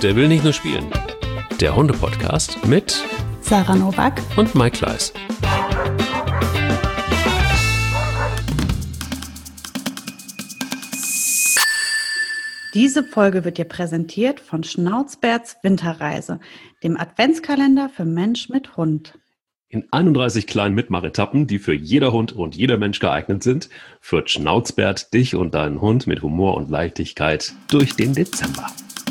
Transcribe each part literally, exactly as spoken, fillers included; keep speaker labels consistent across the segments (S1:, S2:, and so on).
S1: Der will nicht nur spielen. Der Hunde-Podcast mit
S2: Sarah Nowak
S1: und Mike Kleiss.
S2: Diese Folge wird dir präsentiert von Schnauzbärts Winterreise, dem Adventskalender für Mensch mit Hund.
S1: In einunddreißig kleinen Mitmachetappen, die für jeder Hund und jeder Mensch geeignet sind, führt Schnauzbärt dich und deinen Hund mit Humor und Leichtigkeit durch den Dezember.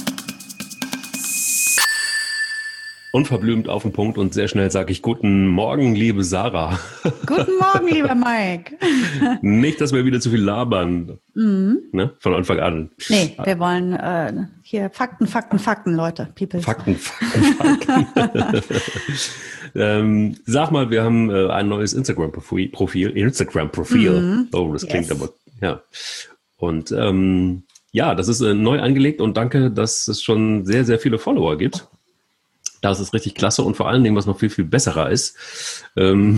S1: Unverblümt auf den Punkt und sehr schnell sage ich guten Morgen, liebe Sarah.
S2: Guten Morgen, lieber Mike.
S1: Nicht, dass wir wieder zu viel labern,
S2: Mhm.
S1: ne? Von Anfang an.
S2: Nee, wir wollen äh, hier Fakten, Fakten, Fakten, Leute. People.
S1: Fakten, Fakten, Fakten. ähm, sag mal, wir haben äh, ein neues Instagram-Profil, Profil, Instagram-Profil.
S2: Mhm.
S1: Oh, das klingt
S2: Yes.
S1: aber, ja. Und ähm, ja, das ist äh, neu angelegt und danke, dass es schon sehr, sehr viele Follower gibt. Das ist richtig klasse und vor allen Dingen, was noch viel, viel besserer ist, ähm,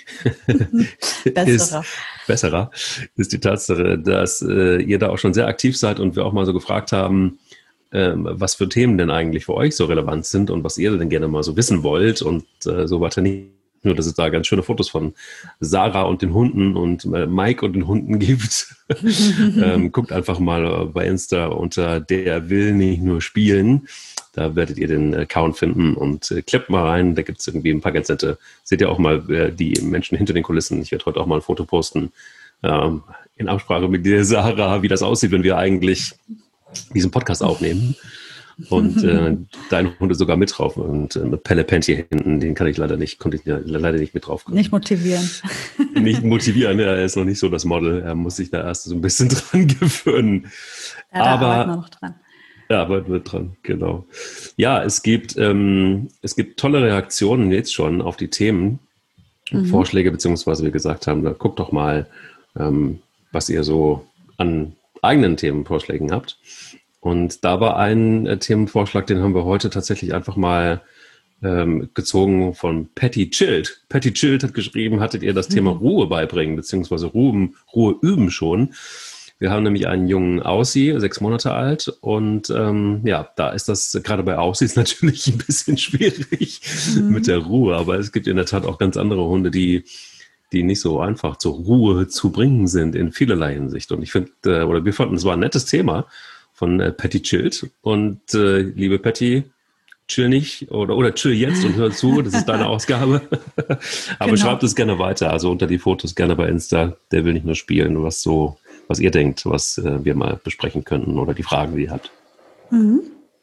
S2: Besserer.
S1: ist, besserer, ist die Tatsache, dass äh, ihr da auch schon sehr aktiv seid und wir auch mal so gefragt haben, ähm, was für Themen denn eigentlich für euch so relevant sind und was ihr denn gerne mal so wissen wollt und äh, so weiter. Nicht nur, dass es da ganz schöne Fotos von Sarah und den Hunden und äh, Mike und den Hunden gibt. ähm, guckt einfach mal bei Insta unter Der will nicht nur spielen. Da werdet ihr den Account finden und äh, kleppt mal rein. Da gibt es irgendwie ein paar ganz nette. Seht ihr auch mal äh, die Menschen hinter den Kulissen. Ich werde heute auch mal ein Foto posten ähm, in Absprache mit dir, Sarah, wie das aussieht, wenn wir eigentlich diesen Podcast aufnehmen. Und äh, deine Hunde sogar mit drauf. Und äh, Pelle pennt hier hinten, den kann ich leider nicht, konnte ich leider nicht mit drauf kommen.
S2: Nicht motivieren.
S1: Nicht motivieren, ja, er ist noch nicht so das Model. Er muss sich da erst so ein bisschen dran gewöhnen.
S2: Ja, da
S1: Aber
S2: arbeiten wir noch dran.
S1: ja, arbeiten wir dran, genau. Ja, es gibt, ähm, es gibt tolle Reaktionen jetzt schon auf die Themen,
S2: Mhm.
S1: Vorschläge, beziehungsweise wir gesagt haben, da guckt doch mal, ähm, was ihr so an eigenen Themenvorschlägen habt. Und da war ein äh, Themenvorschlag, den haben wir heute tatsächlich einfach mal ähm, gezogen von Patty Chilled. Patty Chilled hat geschrieben, hattet ihr das Thema Ruhe beibringen, beziehungsweise Ruhe, Ruhe üben schon? Wir haben nämlich einen jungen Aussie, sechs Monate alt, und ähm, ja, da ist das gerade bei Aussies natürlich ein bisschen schwierig
S2: Mhm.
S1: mit der Ruhe, aber es gibt in der Tat auch ganz andere Hunde, die die nicht so einfach zur Ruhe zu bringen sind in vielerlei Hinsicht. Und ich finde, äh, oder wir fanden, es war ein nettes Thema von äh, Patty Chilled. Und äh, liebe Patty, chill nicht oder, oder chill jetzt und hör zu, das ist deine Ausgabe. Aber
S2: Genau.
S1: schreibt es gerne weiter, also unter die Fotos gerne bei Insta. Der will nicht nur spielen, was so, was ihr denkt, was äh, wir mal besprechen könnten oder die Fragen, die ihr habt.
S2: Mhm.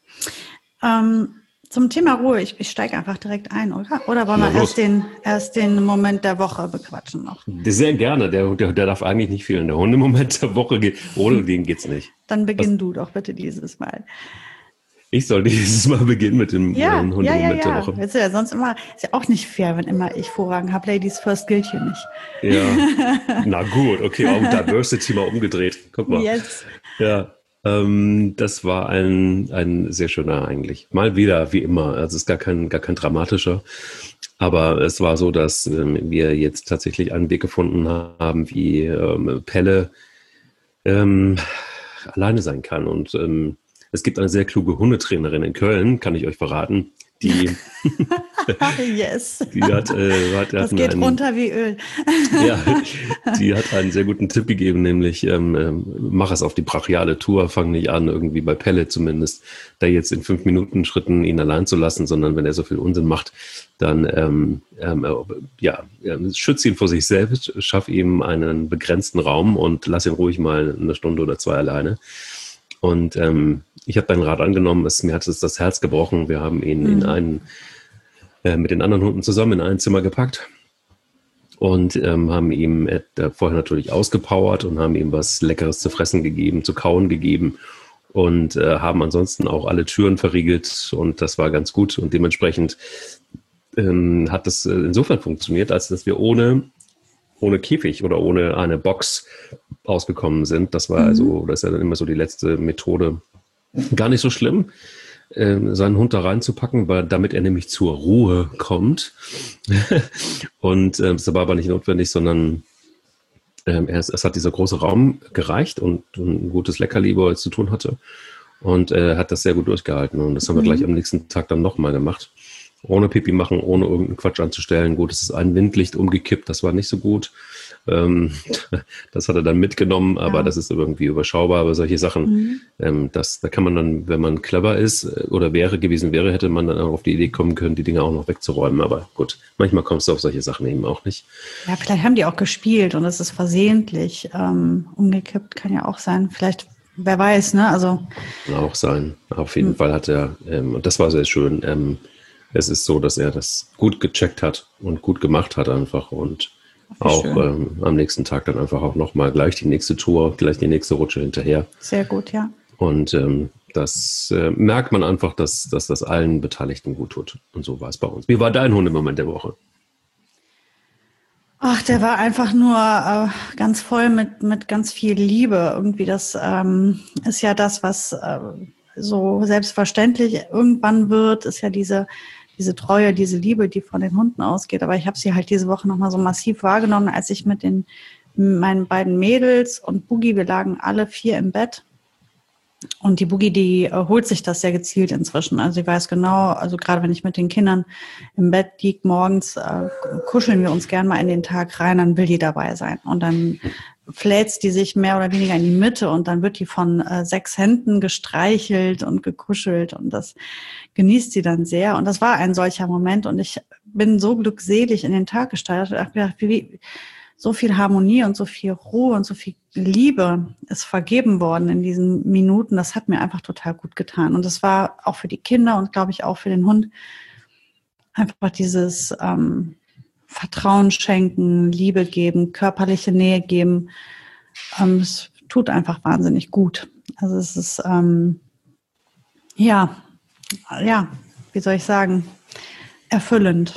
S2: Ähm, zum Thema Ruhe, ich, ich steige einfach direkt ein, oder? Oder wollen
S1: Na,
S2: wir
S1: los.
S2: erst den, erst den Moment der Woche bequatschen noch?
S1: Sehr gerne, der, der, der darf eigentlich nicht fehlen. Der Hundemoment der Woche geht, ohne den geht's nicht.
S2: Dann beginn du doch bitte dieses Mal.
S1: Ich soll dieses Mal beginnen mit dem
S2: Ja,
S1: ähm,
S2: ja,
S1: Hundemoment
S2: ja,
S1: der
S2: ja.
S1: Woche.
S2: Weißt du ja, sonst immer, ist ja auch nicht fair, wenn immer ich Vorrang habe. Ladies first gilt hier nicht.
S1: Ja, na gut, okay, auch Diversity mal umgedreht. Guck mal.
S2: Yes.
S1: Ja, ähm, das war ein, ein sehr schöner eigentlich. Mal wieder, wie immer. Also es ist gar kein, gar kein dramatischer. Aber es war so, dass ähm, wir jetzt tatsächlich einen Weg gefunden haben, wie ähm, Pelle ähm, alleine sein kann. Und ähm, es gibt eine sehr kluge Hundetrainerin in Köln, kann ich euch verraten, die,
S2: Yes.
S1: die hat, äh, hat,
S2: Das
S1: hat
S2: geht
S1: einen,
S2: runter wie Öl.
S1: ja, die hat einen sehr guten Tipp gegeben, nämlich ähm, ähm, mach es auf die brachiale Tour, fang nicht an, irgendwie bei Pelle zumindest, da jetzt in fünf Minuten Schritten ihn allein zu lassen, sondern wenn er so viel Unsinn macht, dann ähm, ähm, äh, ja, ähm, schütz ihn vor sich selbst, schaff ihm einen begrenzten Raum und lass ihn ruhig mal eine Stunde oder zwei alleine. Und ähm, ich habe deinen Rat angenommen, es, mir hat es das Herz gebrochen. Wir haben ihn
S2: Mhm.
S1: in einen, äh, mit den anderen Hunden zusammen in ein Zimmer gepackt und ähm, haben ihm äh, vorher natürlich ausgepowert und haben ihm was Leckeres zu fressen gegeben, zu kauen gegeben und äh, haben ansonsten auch alle Türen verriegelt und das war ganz gut. Und dementsprechend ähm, hat das äh, insofern funktioniert, als dass wir ohne ohne Käfig oder ohne eine Box ausgekommen sind. Das war
S2: Mhm.
S1: also, das ist ja dann immer so die letzte Methode. Gar nicht so schlimm, äh, seinen Hund da reinzupacken, weil damit er nämlich zur Ruhe kommt. Und äh, das war aber nicht notwendig, sondern ähm, es, es hat dieser große Raum gereicht und, und ein gutes Leckerli, wo er zu tun hatte. und äh, hat das sehr gut durchgehalten. Und das haben wir
S2: Mhm.
S1: gleich am nächsten Tag dann nochmal gemacht. Ohne Pipi machen, ohne irgendeinen Quatsch anzustellen. Gut, es ist ein Windlicht umgekippt, das war nicht so gut. Ähm, das hat er dann mitgenommen, aber
S2: Ja.
S1: das ist irgendwie überschaubar. Aber solche Sachen,
S2: Mhm.
S1: ähm, das, da kann man dann, wenn man clever ist äh, oder wäre gewesen wäre, hätte man dann auch auf die Idee kommen können, die Dinge auch noch wegzuräumen. Aber gut, manchmal kommst du auf solche Sachen eben auch nicht.
S2: Ja, vielleicht haben die auch gespielt und es ist versehentlich ähm, umgekippt, kann ja auch sein. Vielleicht, wer weiß, ne? Also
S1: Kann auch sein. Auf jeden
S2: Mhm.
S1: Fall hat er, ähm, und das war sehr schön, ähm, es ist so, dass er das gut gecheckt hat und gut gemacht hat einfach und
S2: wie
S1: auch
S2: schön.
S1: ähm, am nächsten Tag dann einfach auch nochmal gleich die nächste Tour, gleich die nächste Rutsche hinterher.
S2: Sehr gut, ja.
S1: Und ähm, das äh, merkt man einfach, dass, dass das allen Beteiligten gut tut. Und so war es bei uns. Wie war dein Hundemoment der Woche?
S2: Ach, der war einfach nur äh, ganz voll mit mit ganz viel Liebe. Irgendwie das ähm, ist ja das, was äh, so selbstverständlich irgendwann wird, ist ja diese diese Treue, diese Liebe, die von den Hunden ausgeht. Aber ich habe sie halt diese Woche nochmal so massiv wahrgenommen, als ich mit den meinen beiden Mädels und Boogie, wir lagen alle vier im Bett. Und die Boogie, die äh, holt sich das sehr gezielt inzwischen. Also sie weiß genau, also gerade wenn ich mit den Kindern im Bett liege morgens, äh, kuscheln wir uns gern mal in den Tag rein, dann will die dabei sein. Und dann fläzt die sich mehr oder weniger in die Mitte und dann wird die von äh, sechs Händen gestreichelt und gekuschelt und das genießt sie dann sehr. Und das war ein solcher Moment und ich bin so glückselig in den Tag gestartet. Ich habe gedacht, wie, so viel Harmonie und so viel Ruhe und so viel Liebe ist vergeben worden in diesen Minuten. Das hat mir einfach total gut getan. Und das war auch für die Kinder und, glaube ich, auch für den Hund einfach dieses ähm, Vertrauen schenken, Liebe geben, körperliche Nähe geben. Ähm, es tut einfach wahnsinnig gut. Also es ist, ähm, ja, ja, wie soll ich sagen, erfüllend.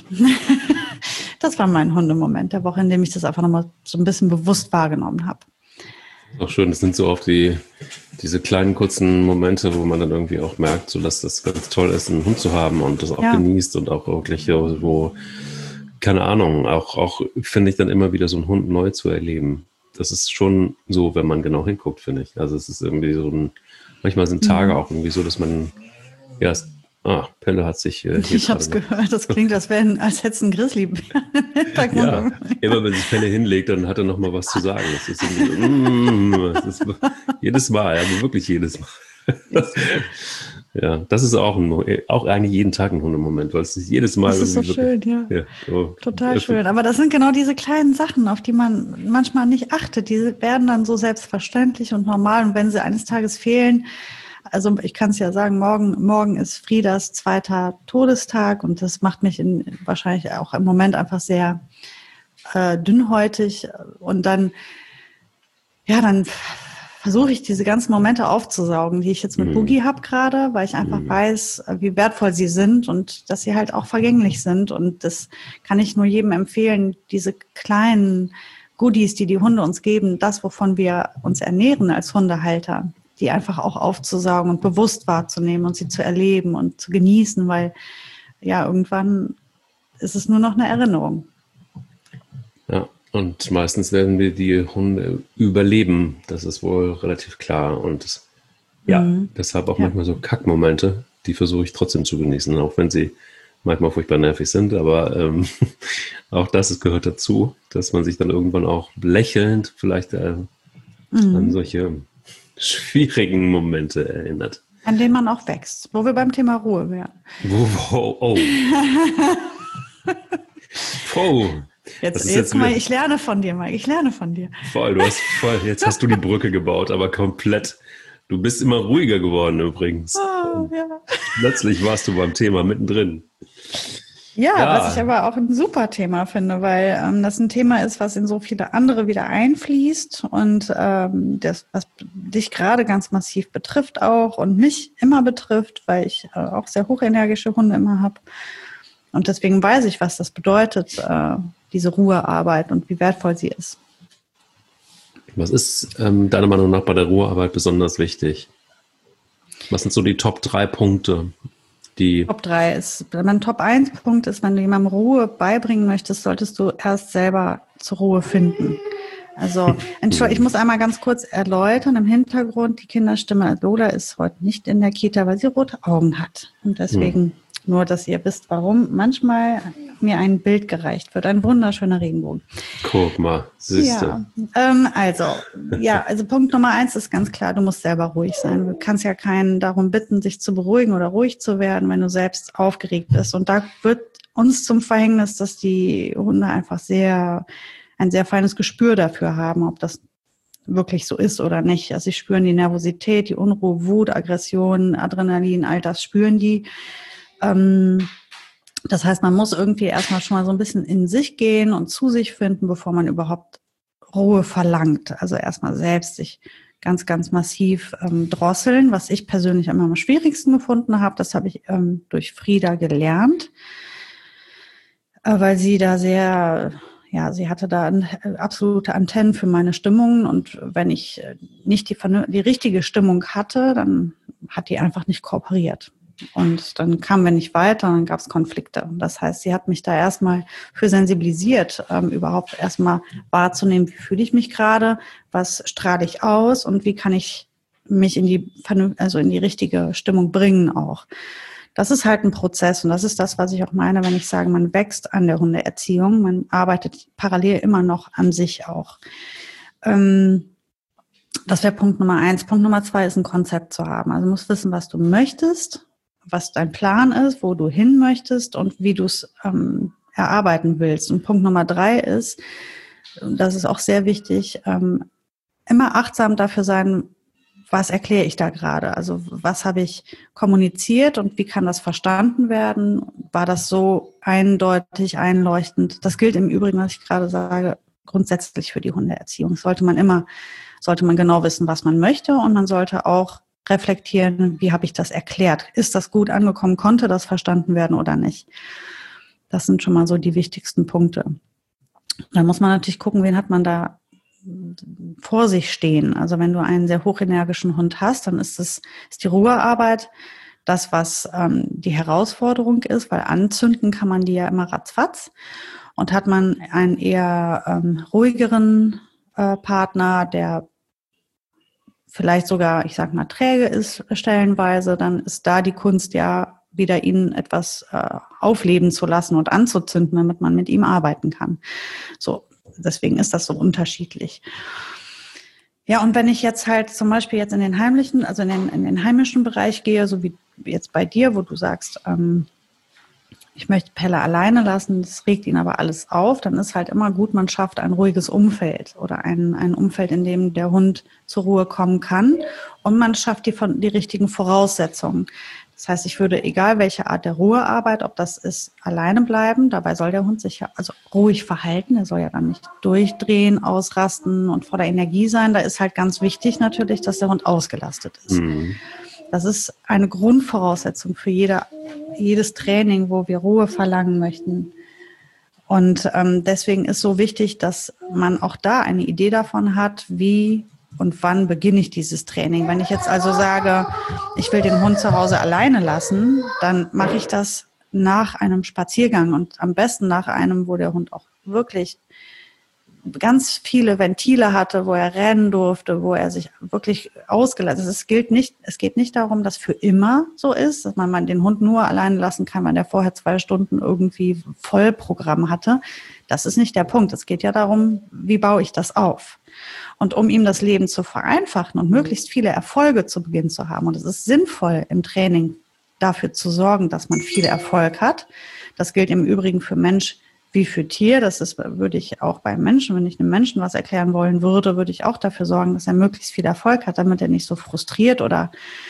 S2: Das war mein Hundemoment der Woche, in dem ich das einfach nochmal so ein bisschen bewusst wahrgenommen habe.
S1: Auch schön, das sind so oft die, diese kleinen, kurzen Momente, wo man dann irgendwie auch merkt, so dass das ganz toll ist, einen Hund zu haben und das auch
S2: Ja.
S1: genießt und auch wirklich so, keine Ahnung, auch, auch finde ich dann immer wieder so einen Hund neu zu erleben. Das ist schon so, wenn man genau hinguckt, finde ich. Also es ist irgendwie so ein, manchmal sind Tage
S2: Mhm.
S1: auch irgendwie so, dass man, ja, es, ah, Pelle hat sich äh, hier
S2: Ich habe es
S1: gerade noch-
S2: gehört, das klingt, als, wenn, als hätte es ein Grizzly.
S1: Ja, immer wenn sich Pelle hinlegt, dann hat er noch mal was zu sagen. Das ist, irgendwie so, mm, das ist jedes Mal, aber wirklich jedes Mal. Ja, das ist auch, ein, auch eigentlich jeden Tag ein Hundemoment, weil es ist jedes Mal
S2: Das ist so
S1: irgendwie
S2: schön,
S1: wirklich,
S2: ja.
S1: ja, so,
S2: Total schön. Aber das sind genau diese kleinen Sachen, auf die man manchmal nicht achtet. Die werden dann so selbstverständlich und normal. Und wenn sie eines Tages fehlen, also ich kann es ja sagen, morgen, morgen ist Friedas zweiter Todestag und das macht mich in, wahrscheinlich auch im Moment einfach sehr äh, dünnhäutig. Und dann, ja, dann versuche ich diese ganzen Momente aufzusaugen, die ich jetzt mit
S1: Mhm.
S2: Boogie habe gerade, weil ich einfach
S1: Mhm.
S2: weiß, wie wertvoll sie sind und dass sie halt auch vergänglich sind. Und das kann ich nur jedem empfehlen, diese kleinen Goodies, die die Hunde uns geben, das, wovon wir uns ernähren als Hundehalter, die einfach auch aufzusaugen und bewusst wahrzunehmen und sie zu erleben und zu genießen, weil ja, irgendwann ist es nur noch eine Erinnerung.
S1: Ja, und meistens werden wir die Hunde überleben. Das ist wohl relativ klar. Und das, ja,
S2: Mhm.
S1: deshalb auch
S2: Ja.
S1: manchmal so Kackmomente, die versuche ich trotzdem zu genießen, auch wenn sie manchmal furchtbar nervig sind. Aber ähm, auch das es gehört dazu, dass man sich dann irgendwann auch lächelnd vielleicht äh,
S2: Mhm.
S1: an solche schwierigen Momente erinnert.
S2: An denen man auch wächst, wo wir beim Thema Ruhe wären.
S1: Wow, oh, oh. Oh.
S2: Jetzt,
S1: Das ist
S2: jetzt,
S1: jetzt
S2: guck mal,
S1: wieder-
S2: ich lerne von dir, Mike. Ich lerne von dir.
S1: Voll, du hast voll, jetzt hast du die Brücke gebaut, aber komplett. Du bist immer ruhiger geworden übrigens.
S2: Oh, ja.
S1: Plötzlich warst du beim Thema mittendrin.
S2: Ja,
S1: Ja.
S2: was ich aber auch ein super Thema finde, weil ähm, das ein Thema ist, was in so viele andere wieder einfließt und ähm, das, was dich gerade ganz massiv betrifft auch und mich immer betrifft, weil ich äh, auch sehr hochenergische Hunde immer habe. Und deswegen weiß ich, was das bedeutet, äh, diese Ruhearbeit und wie wertvoll sie ist.
S1: Was ist ähm, deiner Meinung nach bei der Ruhearbeit besonders wichtig? Was sind so die Top drei Punkte, die
S2: Top drei ist, mein Top eins Punkt ist, wenn du jemandem Ruhe beibringen möchtest, solltest du erst selber zur Ruhe finden. Also, Entschuldigung, ich muss einmal ganz kurz erläutern. Im Hintergrund, die Kinderstimme Lola ist heute nicht in der Kita, weil sie rote Augen hat. Und deswegen hm. nur, dass ihr wisst, warum manchmal mir ein Bild gereicht wird. Ein wunderschöner Regenbogen.
S1: Guck mal, siehst du.
S2: Ja, ähm, also, ja, also Punkt Nummer eins ist ganz klar, du musst selber ruhig sein. Du kannst ja keinen darum bitten, sich zu beruhigen oder ruhig zu werden, wenn du selbst aufgeregt bist. Und da wird uns zum Verhängnis, dass die Hunde einfach sehr ein sehr feines Gespür dafür haben, ob das wirklich so ist oder nicht. Also sie spüren die Nervosität, die Unruhe, Wut, Aggression, Adrenalin, all das spüren die. Ähm, das heißt, man muss irgendwie erstmal schon mal so ein bisschen in sich gehen und zu sich finden, bevor man überhaupt Ruhe verlangt. Also erstmal selbst sich ganz, ganz massiv ähm, drosseln, was ich persönlich immer am schwierigsten gefunden habe. Das habe ich ähm, durch Frieda gelernt, äh, weil sie da sehr... Ja, sie hatte da absolute Antennen für meine Stimmung und wenn ich nicht die, die richtige Stimmung hatte, dann hat die einfach nicht kooperiert. Und dann kamen wir nicht weiter, dann gab es Konflikte. Das heißt, sie hat mich da erstmal für sensibilisiert, ähm, überhaupt erstmal wahrzunehmen, wie fühle ich mich gerade, was strahle ich aus und wie kann ich mich in die, also in die richtige Stimmung bringen auch. Das ist halt ein Prozess und das ist das, was ich auch meine, wenn ich sage, man wächst an der Hundeerziehung, man arbeitet parallel immer noch an sich auch. Ähm, das wäre Punkt Nummer eins. Punkt Nummer zwei ist ein Konzept zu haben. Also du musst wissen, was du möchtest, was dein Plan ist, wo du hin möchtest und wie du es ähm, erarbeiten willst. Und Punkt Nummer drei ist, das ist auch sehr wichtig, ähm, immer achtsam dafür sein, was erkläre ich da gerade? Also was habe ich kommuniziert und wie kann das verstanden werden? War das so eindeutig, einleuchtend? Das gilt im Übrigen, was ich gerade sage, grundsätzlich für die Hundeerziehung. Sollte man immer, sollte man genau wissen, was man möchte und man sollte auch reflektieren, wie habe ich das erklärt? Ist das gut angekommen? Konnte das verstanden werden oder nicht? Das sind schon mal so die wichtigsten Punkte. Dann muss man natürlich gucken, wen hat man da vor sich stehen. Also wenn du einen sehr hochenergischen Hund hast, dann ist es ist die Ruhearbeit das, was ähm, die Herausforderung ist, weil anzünden kann man die ja immer ratzfatz. Und hat man einen eher ähm, ruhigeren äh, Partner, der vielleicht sogar, ich sag mal, träge ist stellenweise, dann ist da die Kunst ja wieder ihn etwas äh, aufleben zu lassen und anzuzünden, damit man mit ihm arbeiten kann. So. Deswegen ist das so unterschiedlich. Ja, und wenn ich jetzt halt zum Beispiel jetzt in den heimlichen, also in den, in den heimischen Bereich gehe, so wie jetzt bei dir, wo du sagst, ähm, ich möchte Pelle alleine lassen, das regt ihn aber alles auf, dann ist halt immer gut, man schafft ein ruhiges Umfeld oder ein, ein Umfeld, in dem der Hund zur Ruhe kommen kann und man schafft die, von, die richtigen Voraussetzungen. Das heißt, ich würde, egal welche Art der Ruhearbeit, ob das ist, alleine bleiben, dabei soll der Hund sich ja also ruhig verhalten, er soll ja dann nicht durchdrehen, ausrasten und voller Energie sein. Da ist halt ganz wichtig natürlich, dass der Hund ausgelastet ist. Mhm. Das ist eine Grundvoraussetzung für jede, jedes Training, wo wir Ruhe verlangen möchten. Und ähm, deswegen ist so wichtig, dass man auch da eine Idee davon hat, wie und wann beginne ich dieses Training. Wenn ich jetzt also sage, ich will den Hund zu Hause alleine lassen, dann mache ich das nach einem Spaziergang und am besten nach einem, wo der Hund auch wirklich ganz viele Ventile hatte, wo er rennen durfte, wo er sich wirklich ausgelassen hat. Es gilt nicht, es geht nicht darum, dass für immer so ist, dass man mal den Hund nur alleine lassen kann, wenn er vorher zwei Stunden irgendwie Vollprogramm hatte. Das ist nicht der Punkt. Es geht ja darum, wie baue ich das auf? Und um ihm das Leben zu vereinfachen und möglichst viele Erfolge zu Beginn zu haben. Und es ist sinnvoll, im Training dafür zu sorgen, dass man viel Erfolg hat. Das gilt im Übrigen für Mensch wie für Tier. Das ist, würde ich auch beim Menschen, wenn ich einem Menschen was erklären wollen würde, würde ich auch dafür sorgen, dass er möglichst viel Erfolg hat, damit er nicht so frustriert oder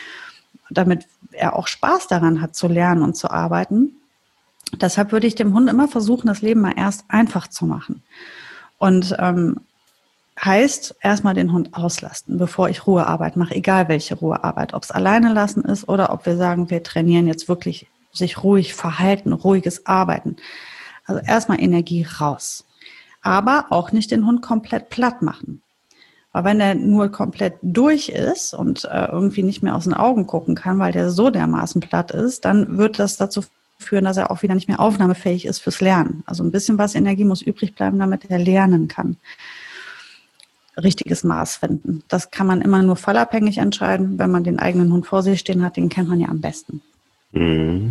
S2: damit er auch Spaß daran hat, zu lernen und zu arbeiten. Deshalb würde ich dem Hund immer versuchen, das Leben mal erst einfach zu machen. Und ähm, heißt, erstmal den Hund auslasten, bevor ich Ruhearbeit mache, egal welche Ruhearbeit, ob es alleine lassen ist oder ob wir sagen, wir trainieren jetzt wirklich sich ruhig verhalten, ruhiges Arbeiten. Also erstmal Energie raus. Aber auch nicht den Hund komplett platt machen. Weil wenn er nur komplett durch ist und äh, irgendwie nicht mehr aus den Augen gucken kann, weil der so dermaßen platt ist, dann wird das dazu führen, dass er auch wieder nicht mehr aufnahmefähig ist fürs Lernen. Also ein bisschen was Energie muss übrig bleiben, damit er lernen kann. richtiges Maß finden. Das kann man immer nur fallabhängig entscheiden. Wenn man den eigenen Hund vor sich stehen hat, den kennt man ja am besten.
S1: Mhm.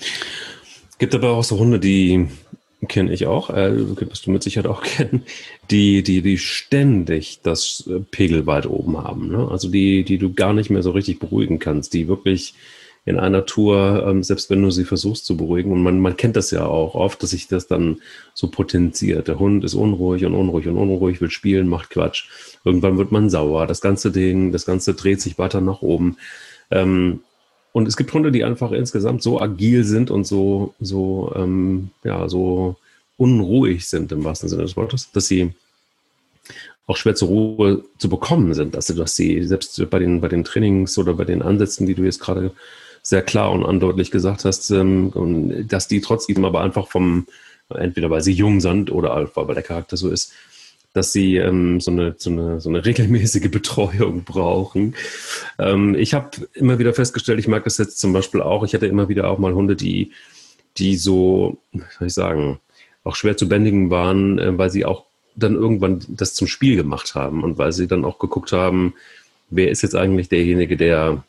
S1: Es gibt aber auch so Hunde, die kenne ich auch, äh, wirst du mit Sicherheit auch kennen, die, die, die ständig das Pegel weit oben haben. Ne? Also die, die du gar nicht mehr so richtig beruhigen kannst, die wirklich in einer Tour, ähm, selbst wenn du sie versuchst zu beruhigen, und man, man kennt das ja auch oft, dass sich das dann so potenziert. Der Hund ist unruhig und unruhig und unruhig, will spielen, macht Quatsch. Irgendwann wird man sauer. Das ganze Ding, das Ganze dreht sich weiter nach oben. Ähm, und es gibt Hunde, die einfach insgesamt so agil sind und so, so, ähm, ja, so unruhig sind im wahrsten Sinne des Wortes, dass sie auch schwer zur Ruhe zu bekommen sind. Also, dass sie selbst bei den, bei den Trainings oder bei den Ansätzen, die du jetzt gerade sehr klar und andeutlich gesagt hast, ähm, dass die trotzdem aber einfach vom, entweder weil sie jung sind oder weil der Charakter so ist, dass sie ähm, so, eine, so, eine, so eine regelmäßige Betreuung brauchen. Ähm, ich habe immer wieder festgestellt, ich mag das jetzt zum Beispiel auch, ich hatte immer wieder auch mal Hunde, die, die so, wie soll ich sagen, auch schwer zu bändigen waren, äh, weil sie auch dann irgendwann das zum Spiel gemacht haben und weil sie dann auch geguckt haben, wer ist jetzt eigentlich derjenige, der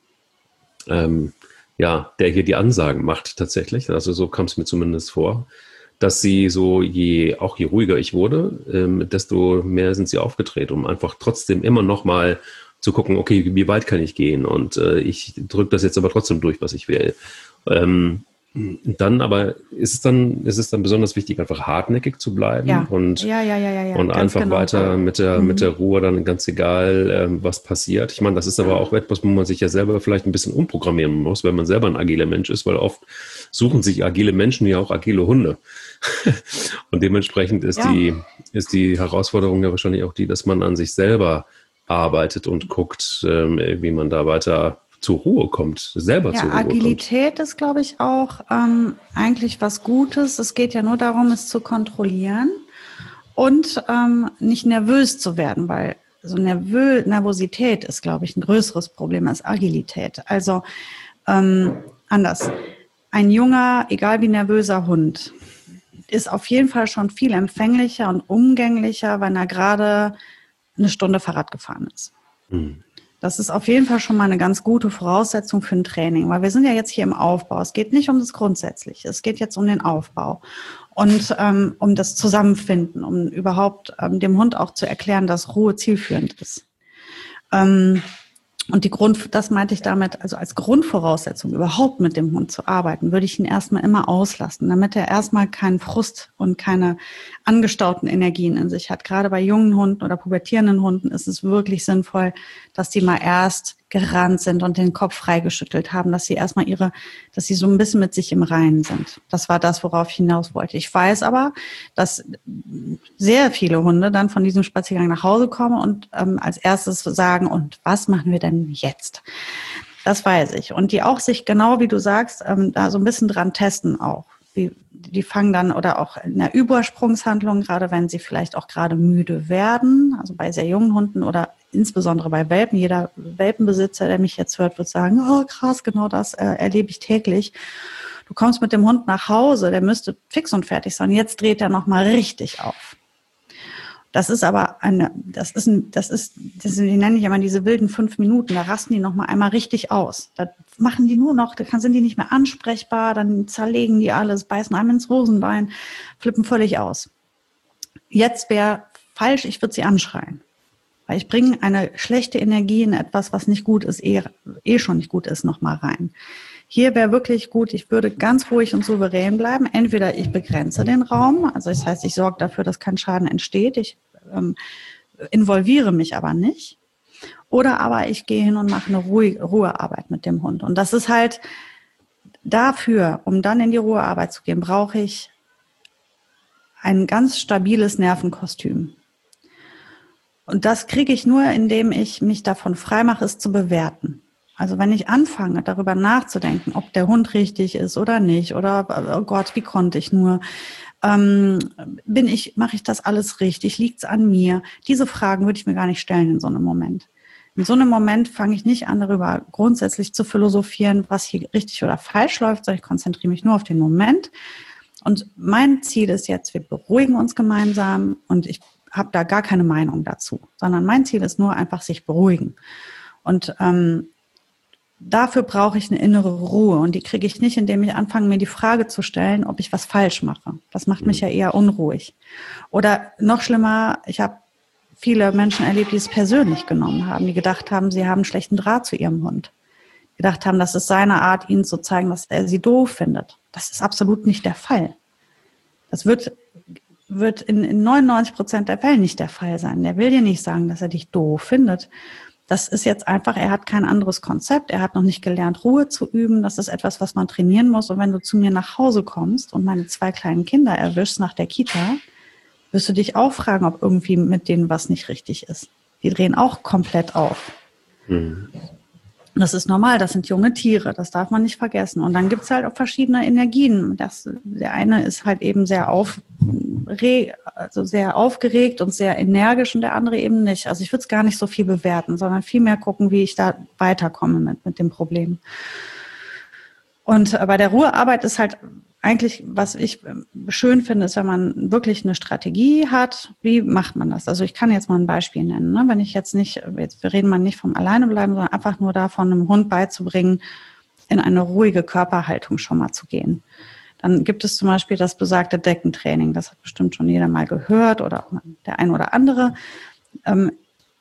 S1: ähm, ja, der hier die Ansagen macht tatsächlich. Also so kam es mir zumindest vor, dass sie so, je auch je ruhiger ich wurde, ähm, desto mehr sind sie aufgedreht, um einfach trotzdem immer noch mal zu gucken, okay, wie weit kann ich gehen? Und äh, ich drücke das jetzt aber trotzdem durch, was ich will. Ähm, Dann aber ist es dann, ist es dann besonders wichtig, einfach hartnäckig zu bleiben
S2: Ja.
S1: und,
S2: Ja, ja, ja, ja, ja.
S1: und
S2: Ganz
S1: einfach
S2: genau.
S1: weiter mit der,
S2: Mhm.
S1: mit der Ruhe, dann ganz egal, ähm, was passiert. Ich meine, das ist aber auch etwas, wo man sich ja selber vielleicht ein bisschen umprogrammieren muss, wenn man selber ein agiler Mensch ist, weil oft suchen sich agile Menschen ja auch agile Hunde. Und dementsprechend ist
S2: Ja.
S1: die, ist die Herausforderung ja wahrscheinlich auch die, dass man an sich selber arbeitet und guckt, ähm, wie man da weiter zur Ruhe kommt, selber
S2: Ja,
S1: zur Ruhe
S2: Agilität
S1: kommt.
S2: ist, glaube ich, auch ähm, eigentlich was Gutes. Es geht ja nur darum, es zu kontrollieren und ähm, nicht nervös zu werden, weil so Nervö Nervosität ist, glaube ich, ein größeres Problem als Agilität. Also ähm, anders. Ein junger, egal wie nervöser Hund ist auf jeden Fall schon viel empfänglicher und umgänglicher, wenn er gerade eine Stunde Fahrrad gefahren ist. Hm. Das ist auf jeden Fall schon mal eine ganz gute Voraussetzung für ein Training, weil wir sind ja jetzt hier im Aufbau. Es geht nicht um das Grundsätzliche, es geht jetzt um den Aufbau und ähm, um das Zusammenfinden, um überhaupt ähm, dem Hund auch zu erklären, dass Ruhe zielführend ist. Ähm, und die Grund, das meinte ich damit, also als Grundvoraussetzung überhaupt mit dem Hund zu arbeiten, würde ich ihn erstmal immer auslasten, damit er erstmal keinen Frust und keine angestauten Energien in sich hat. Gerade bei jungen Hunden oder pubertierenden Hunden ist es wirklich sinnvoll, dass die mal erst gerannt sind und den Kopf freigeschüttelt haben, dass sie erstmal ihre, dass sie so ein bisschen mit sich im Reinen sind. Das war das, worauf ich hinaus wollte. Ich weiß aber, dass sehr viele Hunde dann von diesem Spaziergang nach Hause kommen und ähm, als erstes sagen, und was machen wir denn jetzt? Das weiß ich. Und die auch sich genau, wie du sagst, ähm, da so ein bisschen dran testen auch. Die, die fangen dann oder auch in der Übersprungshandlung, gerade wenn sie vielleicht auch gerade müde werden, also bei sehr jungen Hunden oder insbesondere bei Welpen. Jeder Welpenbesitzer, der mich jetzt hört, wird sagen, oh krass, genau das äh, erlebe ich täglich. Du kommst mit dem Hund nach Hause, der müsste fix und fertig sein. Jetzt dreht er nochmal richtig auf. Das ist aber eine, das ist ein, das ist, das die nenne ich immer diese wilden fünf Minuten, da rasten die nochmal einmal richtig aus. Da machen die nur noch, da sind die nicht mehr ansprechbar, dann zerlegen die alles, beißen einem ins Hosenbein, flippen völlig aus. Jetzt wäre falsch, ich würde sie anschreien. Weil ich bringe eine schlechte Energie in etwas, was nicht gut ist, eh, eh schon nicht gut ist, nochmal rein. Hier wäre wirklich gut, ich würde ganz ruhig und souverän bleiben. Entweder ich begrenze den Raum, also das heißt, ich sorge dafür, dass kein Schaden entsteht. Ich ähm, involviere mich aber nicht. Oder aber ich gehe hin und mache eine ruhige Ruhearbeit mit dem Hund. Und das ist halt dafür, um dann in die Ruhearbeit zu gehen, brauche ich ein ganz stabiles Nervenkostüm. Und das kriege ich nur, indem ich mich davon freimache, es zu bewerten. Also wenn ich anfange, darüber nachzudenken, ob der Hund richtig ist oder nicht, oder oh Gott, wie konnte ich nur, ähm, bin ich, mache ich das alles richtig, liegt es an mir? Diese Fragen würde ich mir gar nicht stellen in so einem Moment. In so einem Moment fange ich nicht an, darüber grundsätzlich zu philosophieren, was hier richtig oder falsch läuft, sondern ich konzentriere mich nur auf den Moment. Und mein Ziel ist jetzt, wir beruhigen uns gemeinsam und ich habe da gar keine Meinung dazu, sondern mein Ziel ist nur einfach sich beruhigen. Und ähm, dafür brauche ich eine innere Ruhe und die kriege ich nicht, indem ich anfange, mir die Frage zu stellen, ob ich was falsch mache. Das macht mich ja eher unruhig. Oder noch schlimmer, ich habe viele Menschen erlebt, die es persönlich genommen haben, die gedacht haben, sie haben einen schlechten Draht zu ihrem Hund. Gedacht haben, das ist seine Art, ihnen zu zeigen, dass er sie doof findet. Das ist absolut nicht der Fall. Das wird, wird in, in neunundneunzig Prozent der Fälle nicht der Fall sein. Der will dir nicht sagen, dass er dich doof findet. Das ist jetzt einfach, er hat kein anderes Konzept, er hat noch nicht gelernt, Ruhe zu üben. Das ist etwas, was man trainieren muss. Und wenn du zu mir nach Hause kommst und meine zwei kleinen Kinder erwischst nach der Kita, wirst du dich auch fragen, ob irgendwie mit denen was nicht richtig ist. Die drehen auch komplett auf. Mhm. Das ist normal, das sind junge Tiere, das darf man nicht vergessen. Und dann gibt es halt auch verschiedene Energien. Das, der eine ist halt eben sehr, auf, also sehr aufgeregt und sehr energisch und der andere eben nicht. Also ich würde es gar nicht so viel bewerten, sondern vielmehr gucken, wie ich da weiterkomme mit, mit dem Problem. Und bei der Ruhearbeit ist halt eigentlich, was ich schön finde, ist, wenn man wirklich eine Strategie hat, wie macht man das? Also ich kann jetzt mal ein Beispiel nennen. Ne? Wenn ich jetzt nicht, jetzt, wir reden mal nicht vom Alleinebleiben, sondern einfach nur davon, einem Hund beizubringen, in eine ruhige Körperhaltung schon mal zu gehen. Dann gibt es zum Beispiel das besagte Deckentraining. Das hat bestimmt schon jeder mal gehört oder auch der ein oder andere. Ähm,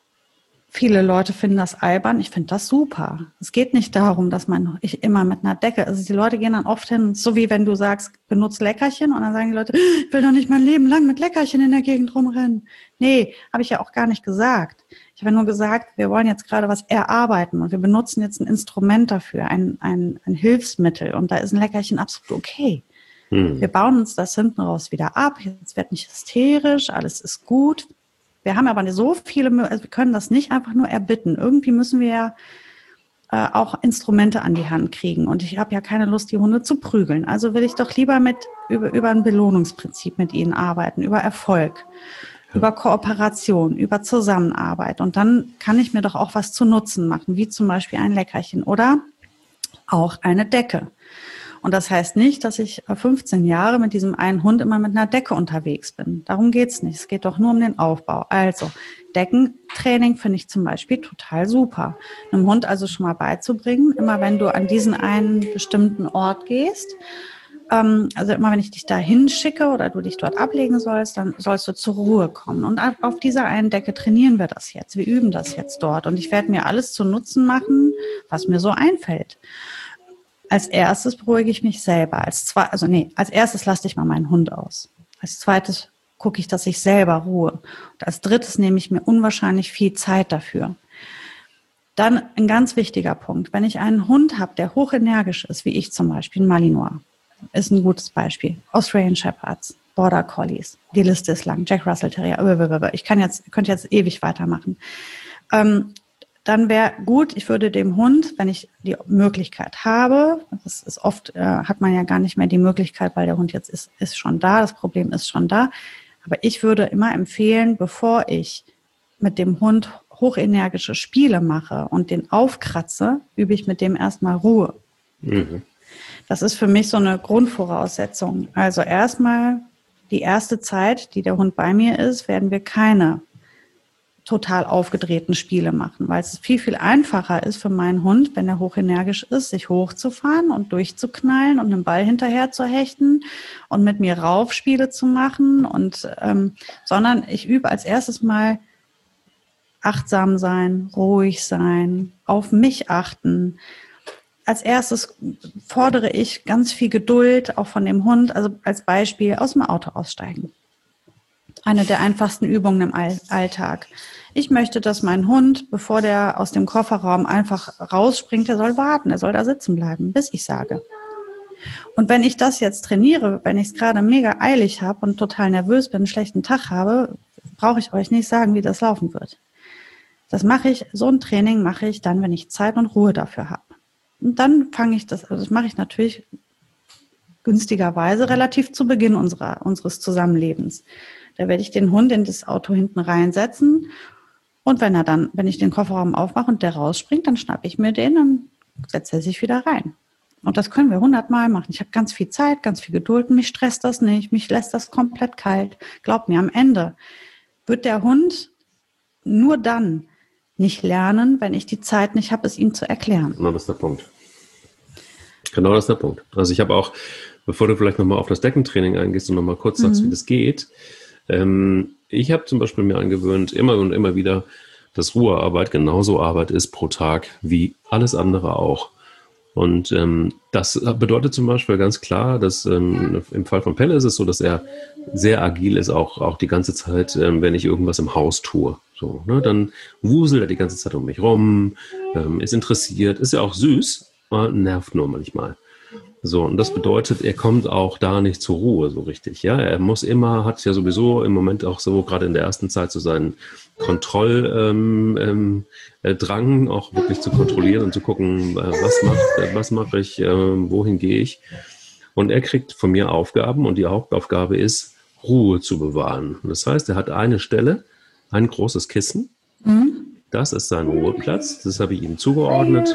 S2: Viele Leute finden das albern. Ich finde das super. Es geht nicht darum, dass man ich immer mit einer Decke, also die Leute gehen dann oft hin, so wie wenn du sagst, benutzt Leckerchen und dann sagen die Leute, ich will doch nicht mein Leben lang mit Leckerchen in der Gegend rumrennen. Nee, habe ich ja auch gar nicht gesagt. Ich habe nur gesagt, wir wollen jetzt gerade was erarbeiten und wir benutzen jetzt ein Instrument dafür, ein, ein, ein Hilfsmittel und da ist ein Leckerchen absolut okay. Hm. Wir bauen uns das hinten raus wieder ab. Jetzt wird nicht hysterisch, alles ist gut. Wir haben aber so viele, also wir können das nicht einfach nur erbitten. Irgendwie müssen wir ja äh, auch Instrumente an die Hand kriegen. Und ich habe ja keine Lust, die Hunde zu prügeln. Also will ich doch lieber mit über, über ein Belohnungsprinzip mit ihnen arbeiten, über Erfolg, ja. über Kooperation, über Zusammenarbeit. Und dann kann ich mir doch auch was zu Nutzen machen, wie zum Beispiel ein Leckerchen oder auch eine Decke. Und das heißt nicht, dass ich fünfzehn Jahre mit diesem einen Hund immer mit einer Decke unterwegs bin. Darum geht's nicht. Es geht doch nur um den Aufbau. Also Deckentraining finde ich zum Beispiel total super. Einem Hund also schon mal beizubringen, immer wenn du an diesen einen bestimmten Ort gehst, ähm, also immer wenn ich dich da hinschicke oder du dich dort ablegen sollst, dann sollst du zur Ruhe kommen. Und auf dieser einen Decke trainieren wir das jetzt. Wir üben das jetzt dort. Und ich werde mir alles zu Nutzen machen, was mir so einfällt. Als erstes beruhige ich mich selber. Als zwei, also nee, als erstes lasse ich mal meinen Hund aus. Als zweites gucke ich, dass ich selber ruhe. Und als drittes nehme ich mir unwahrscheinlich viel Zeit dafür. Dann ein ganz wichtiger Punkt. Wenn ich einen Hund habe, der hochenergisch ist, wie ich zum Beispiel, ein Malinois, ist ein gutes Beispiel. Australian Shepherds, Border Collies, die Liste ist lang, Jack Russell Terrier, ich kann jetzt, könnte jetzt ewig weitermachen. Ähm, Dann wäre gut, ich würde dem Hund, wenn ich die Möglichkeit habe, das ist oft, äh, hat man ja gar nicht mehr die Möglichkeit, weil der Hund jetzt ist, ist schon da, das Problem ist schon da. Aber ich würde immer empfehlen, bevor ich mit dem Hund hochenergische Spiele mache und den aufkratze, übe ich mit dem erstmal Ruhe. Mhm. Das ist für mich so eine Grundvoraussetzung. Also erstmal die erste Zeit, die der Hund bei mir ist, werden wir keine total aufgedrehten Spiele machen, weil es viel, viel einfacher ist für meinen Hund, wenn er hochenergisch ist, sich hochzufahren und durchzuknallen und einen Ball hinterher zu hechten und mit mir Raufspiele zu machen, und ähm, sondern ich übe als erstes mal achtsam sein, ruhig sein, auf mich achten. Als erstes fordere ich ganz viel Geduld, auch von dem Hund, also als Beispiel aus dem Auto aussteigen. Eine der einfachsten Übungen im Alltag. Ich möchte, dass mein Hund, bevor der aus dem Kofferraum einfach rausspringt, der soll warten, der soll da sitzen bleiben, bis ich sage. Und wenn ich das jetzt trainiere, wenn ich es gerade mega eilig habe und total nervös bin, einen schlechten Tag habe, brauche ich euch nicht sagen, wie das laufen wird. Das mache ich, so ein Training mache ich dann, wenn ich Zeit und Ruhe dafür habe. Und dann fange ich das, also das mache ich natürlich günstigerweise relativ zu Beginn unserer, unseres Zusammenlebens. Da werde ich den Hund in das Auto hinten reinsetzen und wenn er dann, wenn ich den Kofferraum aufmache und der rausspringt, dann schnappe ich mir den und setze er sich wieder rein. Und das können wir hundertmal machen. Ich habe ganz viel Zeit, ganz viel Geduld, mich stresst das nicht, mich lässt das komplett kalt. Glaubt mir, am Ende wird der Hund nur dann nicht lernen, wenn ich die Zeit nicht habe, es ihm zu erklären.
S1: Genau, das ist der Punkt. Genau, das ist der Punkt. Also ich habe auch, bevor du vielleicht nochmal auf das Deckentraining eingehst und nochmal kurz sagst, mhm. wie das geht, ähm, ich habe zum Beispiel mir angewöhnt, immer und immer wieder, dass Ruhearbeit genauso Arbeit ist pro Tag wie alles andere auch. Und ähm, das bedeutet zum Beispiel ganz klar, dass ähm, im Fall von Pelle ist es so, dass er sehr agil ist, auch, auch die ganze Zeit, ähm, wenn ich irgendwas im Haus tue. So, ne, dann wuselt er die ganze Zeit um mich rum, ähm, ist interessiert, ist ja auch süß, aber nervt nur manchmal. So, und das bedeutet, er kommt auch da nicht zur Ruhe so richtig. Ja, er muss immer, hat ja sowieso im Moment auch so, gerade in der ersten Zeit, so seinen Kontrolldrang, ähm, ähm, auch wirklich zu kontrollieren und zu gucken, äh, was macht, was mache ich, äh, wohin gehe ich. Und er kriegt von mir Aufgaben und die Hauptaufgabe ist, Ruhe zu bewahren. Das heißt, er hat eine Stelle, ein großes Kissen. Mhm. Das ist sein Ruheplatz. Das habe ich ihm zugeordnet.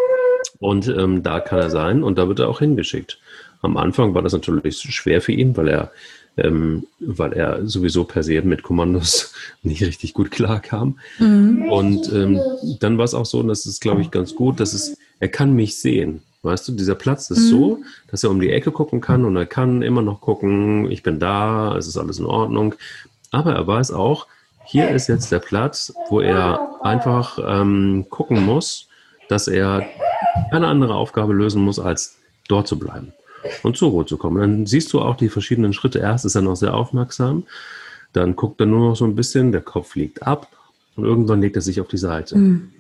S1: Und ähm, da kann er sein und da wird er auch hingeschickt. Am Anfang war das natürlich schwer für ihn, weil er, ähm, weil er sowieso per se mit Kommandos nicht richtig gut klarkam. Mhm. Und ähm, dann war es auch so, und das ist, glaube ich, ganz gut, dass es, er kann mich sehen. Weißt du, dieser Platz ist mhm. so, dass er um die Ecke gucken kann und er kann immer noch gucken, ich bin da, es ist alles in Ordnung. Aber er weiß auch, hier ist jetzt der Platz, wo er einfach ähm, gucken muss, dass er eine andere Aufgabe lösen muss, als dort zu bleiben und zur Ruhe zu kommen. Dann siehst du auch die verschiedenen Schritte. Erst ist er noch sehr aufmerksam, dann guckt er nur noch so ein bisschen, der Kopf fliegt ab und irgendwann legt er sich auf die Seite. Mhm.